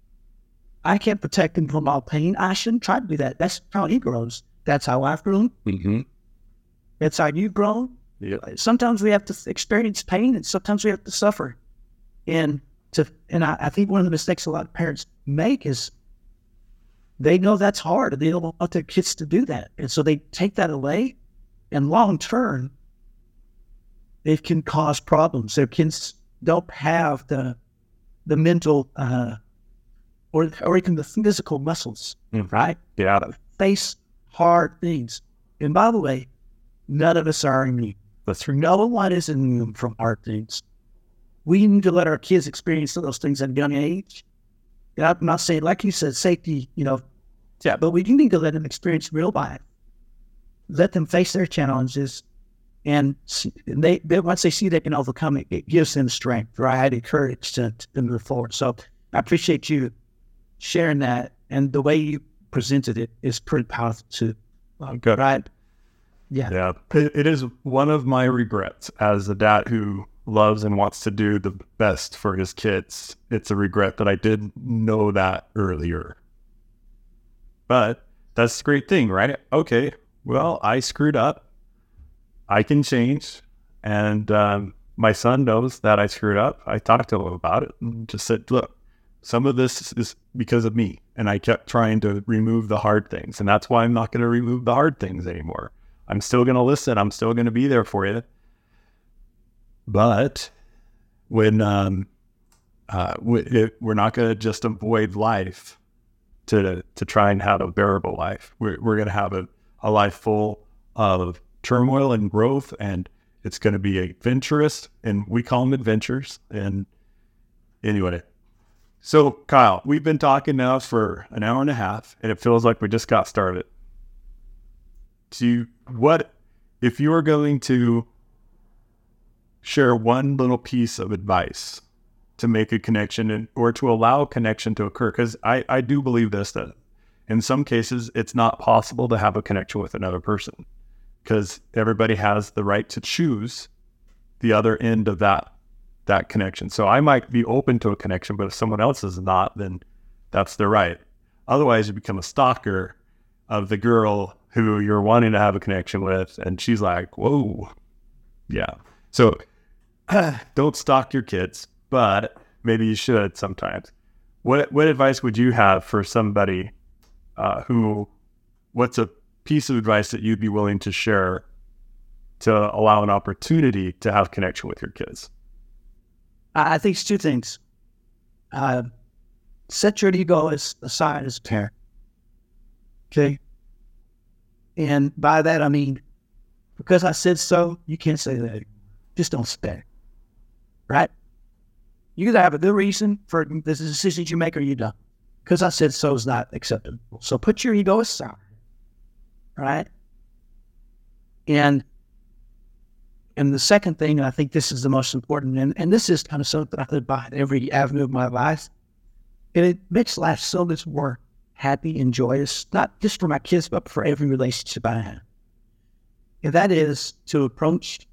I can't protect him from all pain. I shouldn't try to do that. That's how he grows. That's how I've grown. Mm-hmm. That's how you've grown. Yeah. Sometimes we have to experience pain, and sometimes we have to suffer. And I think one of the mistakes a lot of parents make is they know that's hard, and they don't want their kids to do that. And so they take that away, and long term, it can cause problems. Their kids don't have the mental or even the physical muscles, right? Yeah. Face hard things. And by the way, none of us are immune. That's true. No one is immune from hard things. We need to let our kids experience those things at a young age. And I'm not saying, like you said, safety, yeah, but we do need to let them experience real life. Let them face their challenges. And they once they see they can overcome it, it gives them strength, right? And courage to move forward. So I appreciate you sharing that. And the way you presented it is pretty powerful too. Good. Right? Yeah. Yeah. It is one of my regrets as a dad who loves and wants to do the best for his kids. It's a regret that I didn't know that earlier. But that's the great thing, right? Okay, well, I screwed up. I can change. And my son knows that I screwed up. I talked to him about it and just said, look, some of this is because of me. And I kept trying to remove the hard things. And that's why I'm not going to remove the hard things anymore. I'm still going to listen. I'm still going to be there for you. But when we're not going to just avoid life to try and have a bearable life. We're going to have a life full of turmoil and growth, and it's going to be adventurous, and we call them adventures. And anyway, so Kyle, we've been talking now for an hour and a half, and it feels like we just got started. If you are going to share one little piece of advice to make a connection or to allow a connection to occur, because I do believe this, that in some cases it's not possible to have a connection with another person because everybody has the right to choose the other end of that connection. So I might be open to a connection, but if someone else is not, then that's their right. Otherwise, you become a stalker of the girl who you're wanting to have a connection with, and she's like, whoa. Yeah. So don't stalk your kids, but maybe you should sometimes. What advice would you have for somebody what's a piece of advice that you'd be willing to share to allow an opportunity to have connection with your kids? I think it's two things. Set your ego aside as a parent. Okay? And by that, I mean, because I said so, you can't say that. Just don't say it. Right? You either have a good reason for the decisions you make or you don't. because I said so is not acceptable. So put your ego aside, right? And the second thing, and I think this is the most important, and this is kind of something I live by in every avenue of my life, and it makes life so much more happy and joyous, not just for my kids, but for every relationship I have. And that is to approach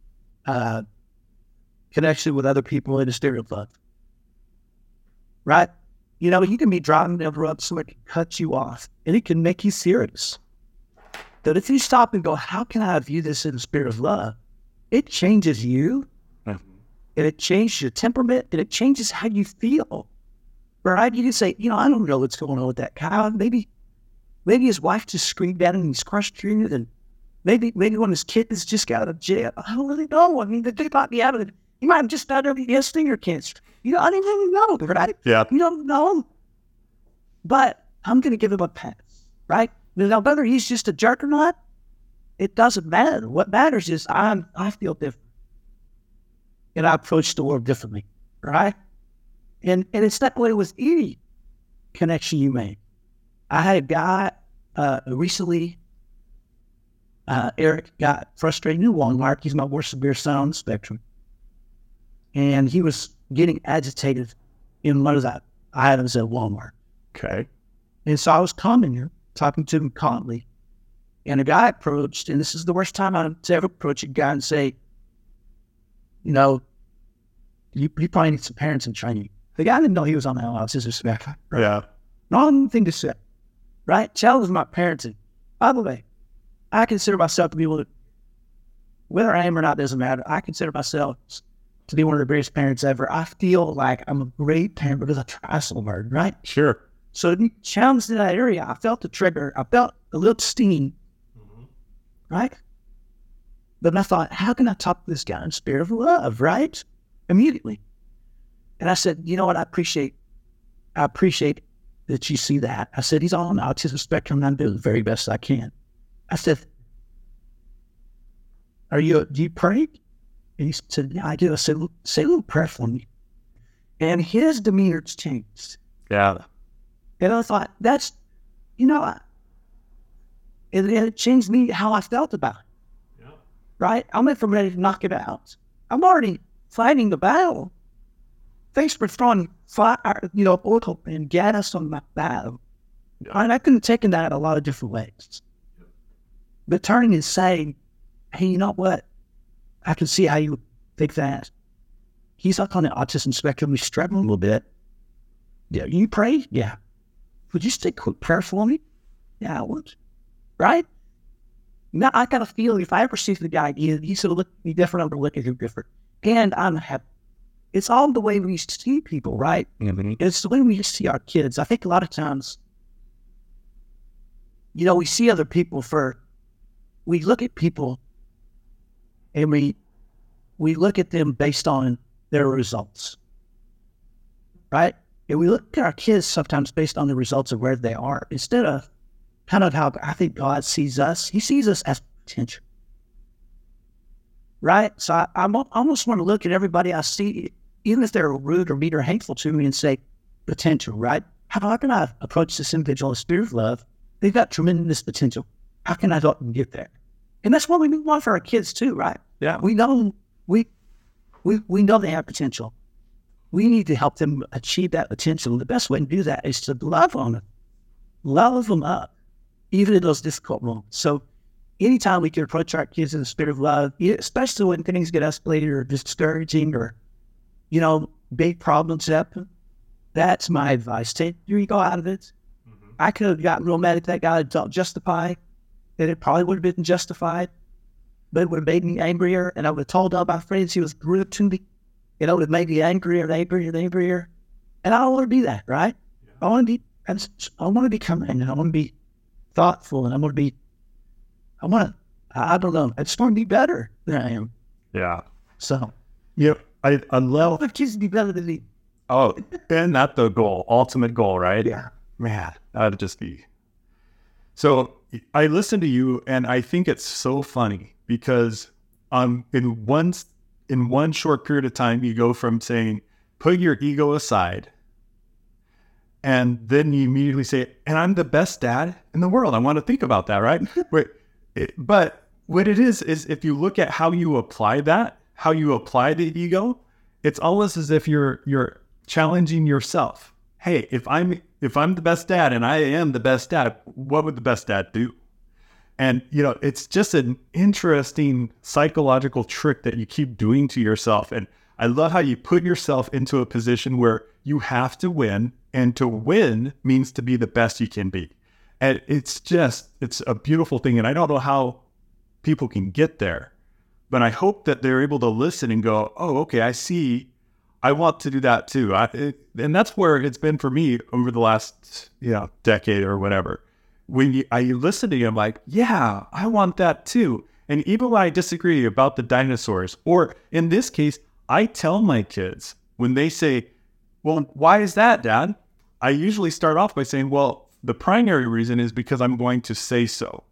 connection with other people in a spirit of love. Right? You know, you can be driving down the road, someone can cut you off, and it can make you serious. But if you stop and go, how can I view this in the spirit of love? It changes you, and it changes your temperament, and it changes how you feel. Right? You can say, you know, I don't know what's going on with that guy. Maybe his wife just screamed at him and he's frustrated, and maybe when his kid has just got out of jail. I don't really know. I mean, the dude might be out of it. He might have just died of his finger cancer. You know, I don't really know, right? Yeah. You don't know. But I'm going to give him a pass, right? Now, whether he's just a jerk or not, it doesn't matter. What matters is I feel different. And I approach the world differently, right? And it's that way with any connection you make. I had a guy recently, Eric, got frustrated in Walmart. He's my more severe son on the spectrum. And he was getting agitated in one of the items at Walmart. Okay. And so I was calming him, talking to him calmly. And a guy approached, and this is the worst time I've ever approached a guy and say, you know, you probably need some parenting training. The guy didn't know he was on the autism spectrum. Right? Yeah. Wrong thing to say, right? Challenge my parenting. By the way, I consider myself to be able to, whether I am or not doesn't matter. I consider myself to be one of the greatest parents ever. I feel like I'm a great parent because I try so hard, right? Sure. So to be challenged in that area, I felt the trigger. I felt a little sting, right? But I thought, how can I talk to this guy in spirit of love, right? Immediately. And I said, you know what? I appreciate that you see that. I said, he's on the autism spectrum and I'm doing the very best I can. I said, do you pray? And he said, yeah, I do. I said, say a little prayer for me. And his demeanor's changed. Yeah. And I thought, that's, you know, and it changed me how I felt about it. Yeah. Right? I'm ready to knock it out. I'm already fighting the battle. Thanks for throwing fire, you know, oil and gas on my battle. And I could have taken that a lot of different ways. But turning and saying, hey, you know what? I can see how you think that. He's up on the autism spectrum. He's struggling a little bit. Yeah, you pray? Yeah. Would you say quick prayer for me? Yeah, I would. Right? Now, I got a feeling if I ever see the guy again, he's going to look at me different, I'm going to look at him different. And I'm happy. It's all the way we see people, right? Mm-hmm. It's the way we see our kids. I think a lot of times, you know, we see other people we look at people and we look at them based on their results, right? And we look at our kids sometimes based on the results of where they are, instead of kind of how I think God sees us. He sees us as potential, right? So I almost want to look at everybody I see, even if they're rude or mean or hateful to me, and say potential, right? How can I approach this individual in spirit of love? They've got tremendous potential. How can I help them get there? And that's what we want for our kids too, right? Yeah. We know we know they have potential. We need to help them achieve that potential. The best way to do that is to love on them, love them up, even in those difficult moments. So anytime we can approach our kids in the spirit of love, especially when things get escalated or discouraging or, you know, big problems happen, that's my advice. Take your ego out of it. Mm-hmm. I could have gotten real mad at that guy and felt justified, and it probably would have been justified, but it would have made me angrier, and I would have told all my friends he was rude to me, and it would have made me angrier and angrier and angrier. And I don't want to be that, right? Yeah. I want to be kind, and I want to be thoughtful, and I don't know, I just want to be better than I am. Yeah. So, yeah, I love my kids to be better than me. Oh, and that's the goal, ultimate goal, right? Yeah. Man, that'd just be. So I listen to you, and I think it's so funny because in one short period of time, you go from saying, put your ego aside, And then you immediately say, and I'm the best dad in the world. I want to think about that, right? But what it is if you look at how you apply that, how you apply the ego, it's almost as if you're challenging yourself. Hey, if I'm the best dad and I am the best dad, what would the best dad do? And, it's just an interesting psychological trick that you keep doing to yourself. And I love how you put yourself into a position where you have to win, and to win means to be the best you can be. And it's a beautiful thing. And I don't know how people can get there, but I hope that they're able to listen and go, oh, okay, I see. I want to do that too. And that's where it's been for me over the last, decade or whatever. When I listen to you, I'm like, yeah, I want that too. And even when I disagree about the dinosaurs, or in this case, I tell my kids when they say, well, why is that, Dad? I usually start off by saying, well, the primary reason is because I'm going to say so.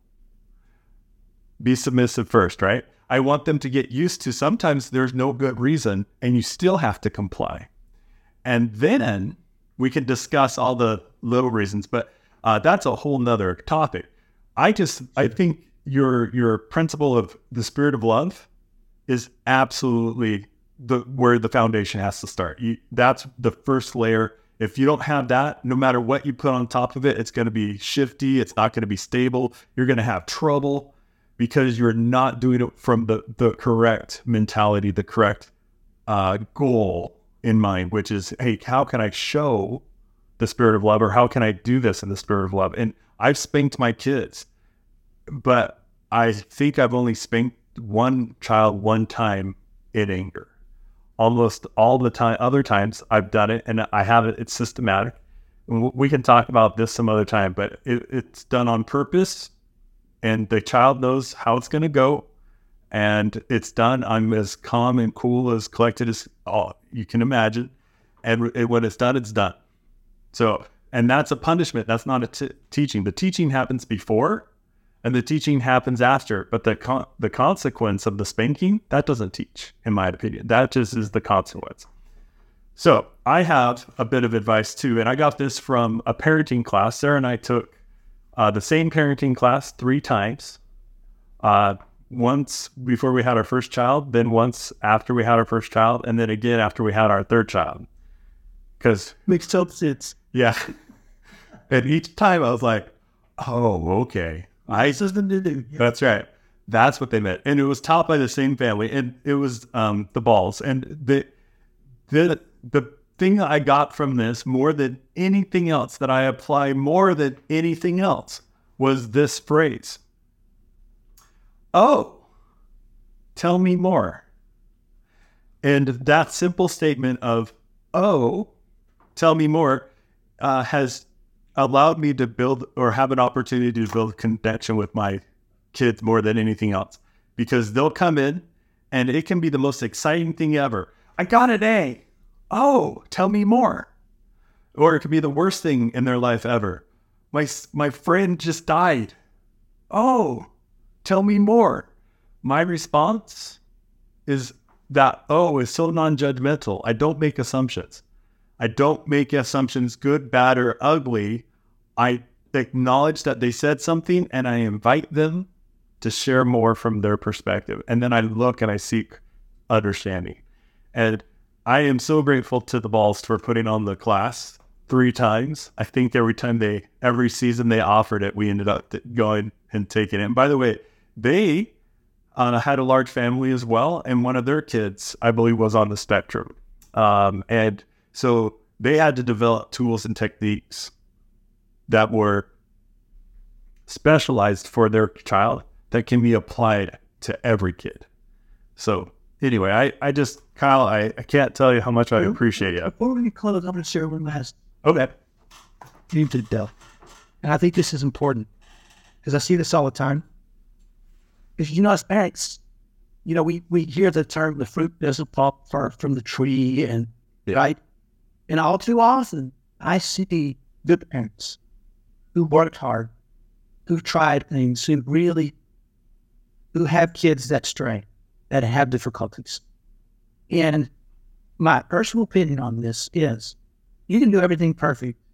Be submissive first, right? I want them to get used to sometimes there's no good reason and you still have to comply. And then we can discuss all the little reasons, but that's a whole nother topic. I think your principle of the spirit of love is absolutely where the foundation has to start. That's the first layer. If you don't have that, no matter what you put on top of it, it's going to be shifty. It's not going to be stable. You're going to have trouble because you're not doing it from the correct mentality, the correct goal in mind, which is, hey, how can I show the spirit of love, or how can I do this in the spirit of love? And I've spanked my kids, but I think I've only spanked one child one time in anger. Almost all the time, other times I've done it and I have it, it's systematic. We can talk about this some other time, but it's done on purpose and the child knows how it's going to go and it's done. I'm as calm and cool, as collected as you can imagine. And when it's done, it's done. So, and that's a punishment. That's not a teaching. The teaching happens before and the teaching happens after, but the consequence of the spanking, that doesn't teach, in my opinion. That just is the consequence. So I have a bit of advice too, and I got this from a parenting class. Sarah and I took the same parenting class 3 times. Once before we had our first child, then once after we had our first child, and then again after we had our third child. Because makes total sense. Yeah. And each time I was like, oh, okay. That's right. That's what they meant. And it was taught by the same family. And it was the Balls. And the thing I got from this more than anything else, that I apply more than anything else, was this phrase. Oh, tell me more. And that simple statement of, oh, tell me more, has allowed me to build, or have an opportunity to build connection with my kids more than anything else, because they'll come in and it can be the most exciting thing ever. I got an A. Oh, tell me more. Or it could be the worst thing in their life ever. My friend just died. Oh, tell me more. My response is that, oh, is so non-judgmental. I don't make assumptions. I don't make assumptions, good, bad, or ugly. I acknowledge that they said something and I invite them to share more from their perspective. And then I look and I seek understanding. And I am so grateful to the Balls for putting on the class 3 times. I think every season they offered it, we ended up going and taking it. And by the way, they had a large family as well. And one of their kids, I believe, was on the spectrum. And so they had to develop tools and techniques that were specialized for their child that can be applied to every kid. So anyway, Kyle, I can't tell you how much I appreciate you. Before we close, I'm going to share one last. Okay. Need to tell. And I think this is important because I see this all the time. Because, as parents, we hear the term, the fruit doesn't fall far from the tree, and right? And all too often, I see good parents who worked hard, who tried things, who have kids that stray, that have difficulties. And my personal opinion on this is, you can do everything perfect,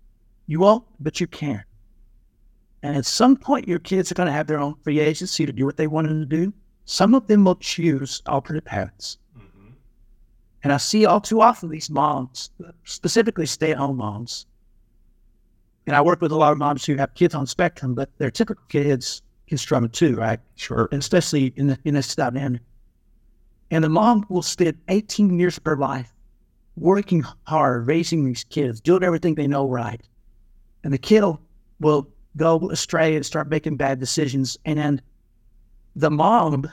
You won't, but you can. And at some point, your kids are going to have their own free agency to do what they want them to do. Some of them will choose alternate paths. Mm-hmm. And I see all too often these moms, specifically stay-at-home moms. And I work with a lot of moms who have kids on spectrum, but their typical kids can struggle too, right? Sure. And especially in this dynamic. And the mom will spend 18 years of her life working hard, raising these kids, doing everything they know right. And the kid will go astray and start making bad decisions. And the mom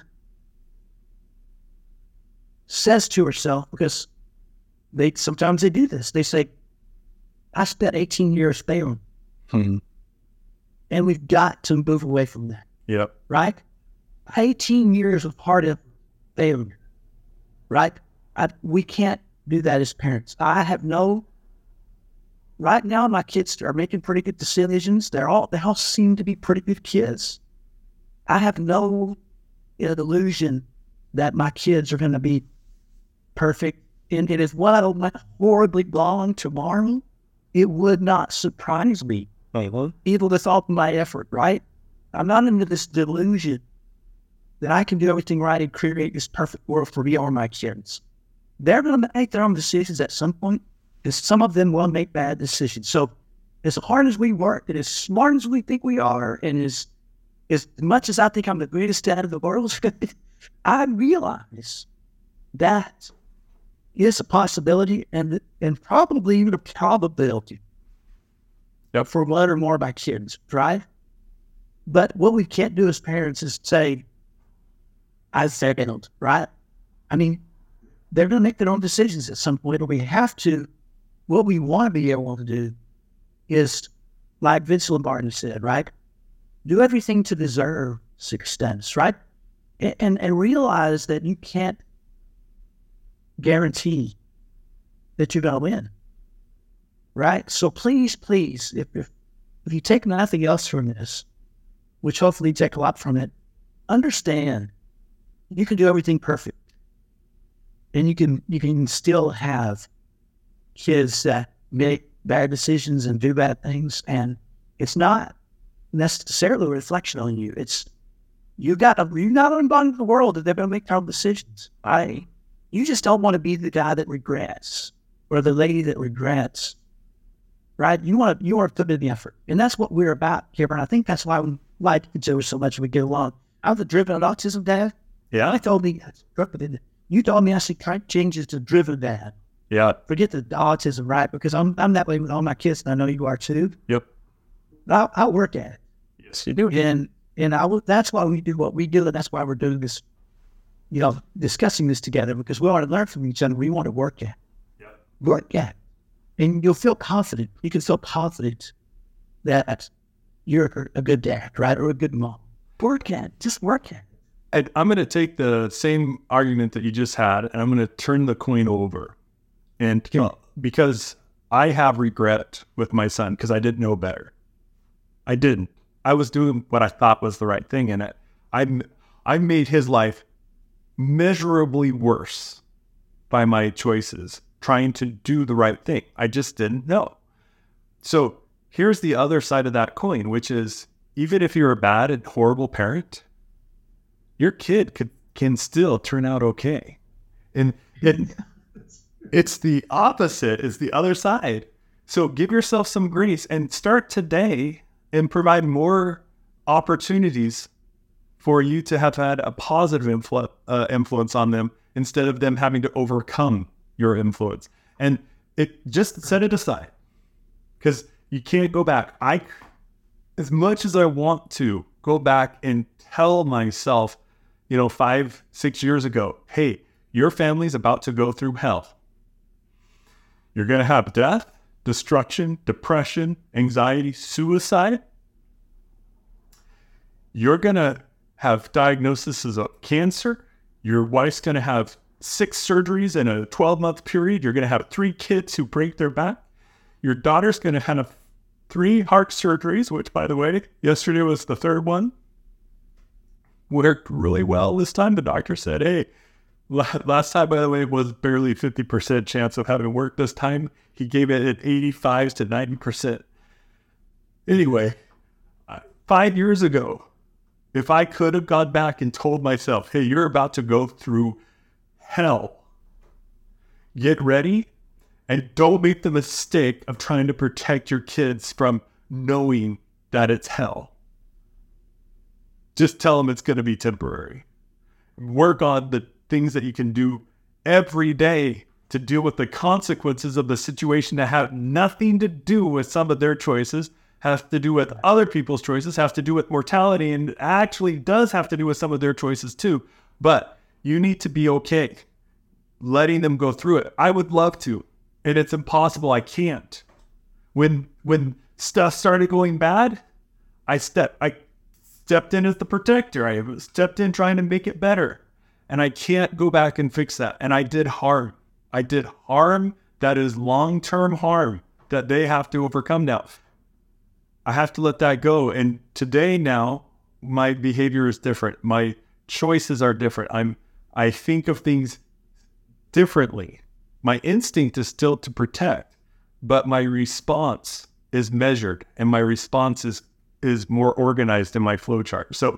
says to herself, because sometimes they do this, they say, I spent 18 years failing. Mm-hmm. And we've got to move away from that. Yep. Right? 18 years of hard failure. Right? We can't do that as parents. Right now my kids are making pretty good decisions. They all seem to be pretty good kids. I have no illusion that my kids are going to be perfect. And it is what I went horribly wrong tomorrow. It would not surprise me, even with all my effort, right? I'm not into this delusion that I can do everything right and create this perfect world for me or my kids. They're going to make their own decisions at some point, and some of them will make bad decisions. So as hard as we work, and as smart as we think we are, and as much as I think I'm the greatest dad in the world, I realize that is a possibility and probably even a probability for one or more of my kids, right? But what we can't do as parents is say, I failed, right? I mean, they're going to make their own decisions at some point, or we have to. What we want to be able to do is, like Vince Lombardi said, right? Do everything to deserve success, right? And realize that you can't guarantee that you're going to win, right? So please, if you take nothing else from this, which hopefully you take a lot from it, understand you can do everything perfect, and you can still have kids that make bad decisions and do bad things, and it's not necessarily a reflection on you. You're not unbonding the world that they're going to make their own decisions. You just don't want to be the guy that regrets or the lady that regrets, right? You want to put in the effort, and that's what we're about here. And I think that's why we like each other so much. We get along. I was a driven autism dad. Yeah. You told me I should change it to driven dad. Yeah. Forget the autism, right? Because I'm that way with all my kids, and I know you are too. Yep. I'll work at it. Yes, you do. And that's why we do what we do, and that's why we're doing this, discussing this together, because we want to learn from each other. We want to work at it. Yep. Work at it. And you'll feel confident. You can feel confident that you're a good dad, right? Or a good mom. Work at it. Just work at it. And I'm going to take the same argument that you just had, and I'm going to turn the coin over. And because I have regret with my son, because I didn't know better. I didn't. I was doing what I thought was the right thing, and I made his life measurably worse by my choices, trying to do the right thing. I just didn't know. So here's the other side of that coin, which is, even if you're a bad and horrible parent, your kid can still turn out okay. And it's the opposite, it's the other side. So give yourself some grace and start today and provide more opportunities for you to have had a positive influence on them instead of them having to overcome your influence. And just set it aside, because you can't go back. As much as I want to go back and tell myself, 5-6 years ago, hey, your family's about to go through hell. You're going to have death, destruction, depression, anxiety, suicide. You're going to have diagnoses of cancer. Your wife's going to have 6 surgeries in a 12-month period. You're going to have 3 kids who break their back. Your daughter's going to have 3 heart surgeries, which, by the way, yesterday was the 3rd one. Worked really well this time. The doctor said, hey, last time, by the way, was barely 50% chance of having worked this time. He gave it an 85 to 90% Anyway, 5 years ago, if I could have gone back and told myself, hey, you're about to go through hell, get ready, and don't make the mistake of trying to protect your kids from knowing that it's hell. Just tell them it's going to be temporary. Work on the things that you can do every day to deal with the consequences of the situation that have nothing to do with some of their choices, has to do with other people's choices, has to do with mortality, and actually does have to do with some of their choices too. But you need to be okay letting them go through it. I would love to, and it's impossible. I can't. When stuff started going bad, I stepped in as the protector. I stepped in trying to make it better. And I can't go back and fix that. And I did harm. I did harm that is long-term harm that they have to overcome now. I have to let that go. And today now, my behavior is different. My choices are different. I think of things differently. My instinct is still to protect, but my response is measured, and my response is more organized in my flow chart. So,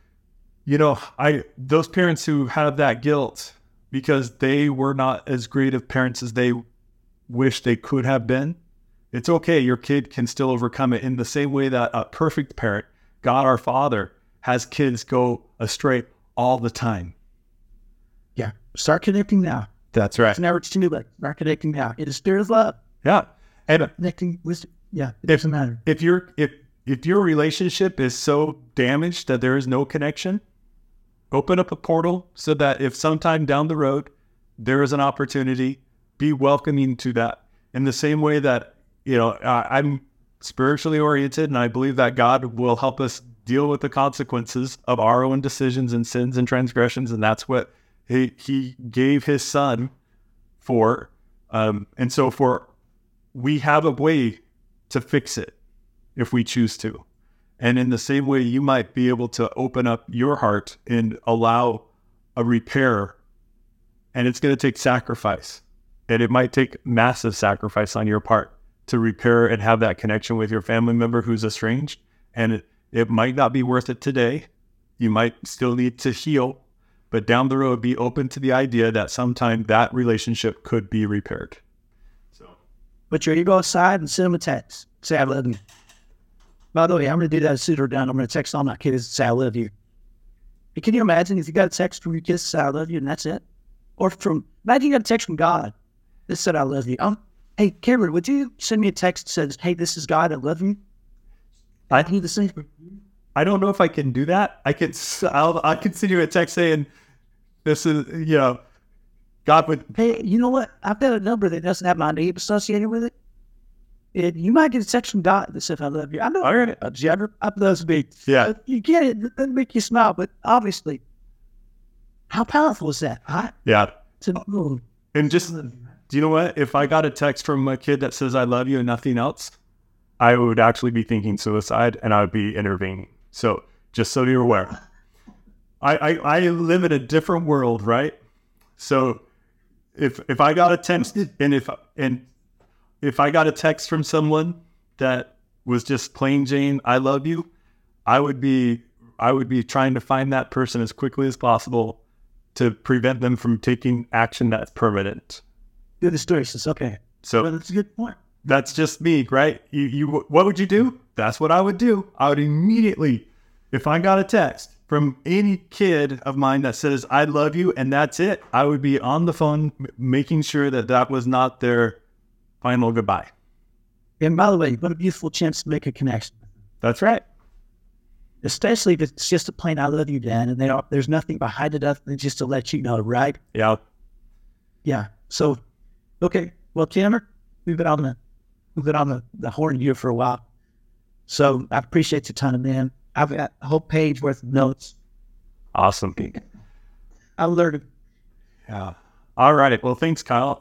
those parents who have that guilt because they were not as great of parents as they wish they could have been, it's okay. Your kid can still overcome it in the same way that a perfect parent, God our Father, has kids go astray all the time. Yeah. Start connecting now. That's right. It's never too late. Start connecting now. It is spirit of love. Yeah. And connecting wisdom. Yeah. It doesn't matter. If your relationship is so damaged that there is no connection, open up a portal so that if sometime down the road there is an opportunity, be welcoming to that. In the same way that, I'm spiritually oriented, and I believe that God will help us deal with the consequences of our own decisions and sins and transgressions, and that's what he gave his son for. And so we have a way to fix it if we choose to. And in the same way, you might be able to open up your heart and allow a repair. And it's going to take sacrifice. And it might take massive sacrifice on your part to repair and have that connection with your family member who's estranged. And it might not be worth it today. You might still need to heal. But down the road, be open to the idea that sometime that relationship could be repaired. So, put your ego aside and send them a text. Say, I love you. By the way, I'm going to do that as soon as we're done. I'm going to text all my kids and say, I love you. And can you imagine if you got a text from your kids that said, I love you, and that's it? Or imagine you got a text from God that said, I love you. Hey, Cameron, would you send me a text that says, hey, this is God, I love you? I do the same. I don't know if I can do that. I can send you a text saying, this is, God would. Hey, you know what? I've got a number that doesn't have my name associated with it. And you might get a text from God that says, I love you. I know. All right. Up those beats. Yeah. You get it. It doesn't make you smile, but obviously, how powerful is that? Huh? Yeah. And just, do you know what? If I got a text from a kid that says, I love you and nothing else, I would actually be thinking suicide, and I would be intervening. So just so you're aware, I live in a different world, right? So if I got a text, and if I got a text from someone that was just plain Jane, I love you, I would be trying to find that person as quickly as possible to prevent them from taking action that's permanent. Good stories. Okay. So well, that's a good point. That's just me, right? You what would you do? That's what I would do. I would immediately, if I got a text from any kid of mine that says, I love you, and that's it, I would be on the phone making sure that was not their final goodbye. And by the way, what a beautiful chance to make a connection. That's right. Especially if it's just a plain I love you, Dan, and there's nothing behind it other than just to let you know, right? Yeah. Yeah. So, okay. Well, Tanner, we've been on the horn here for a while. So I appreciate your time, man. I've got a whole page worth of notes. Awesome. I learned. Yeah. All right. Well, thanks, Kyle.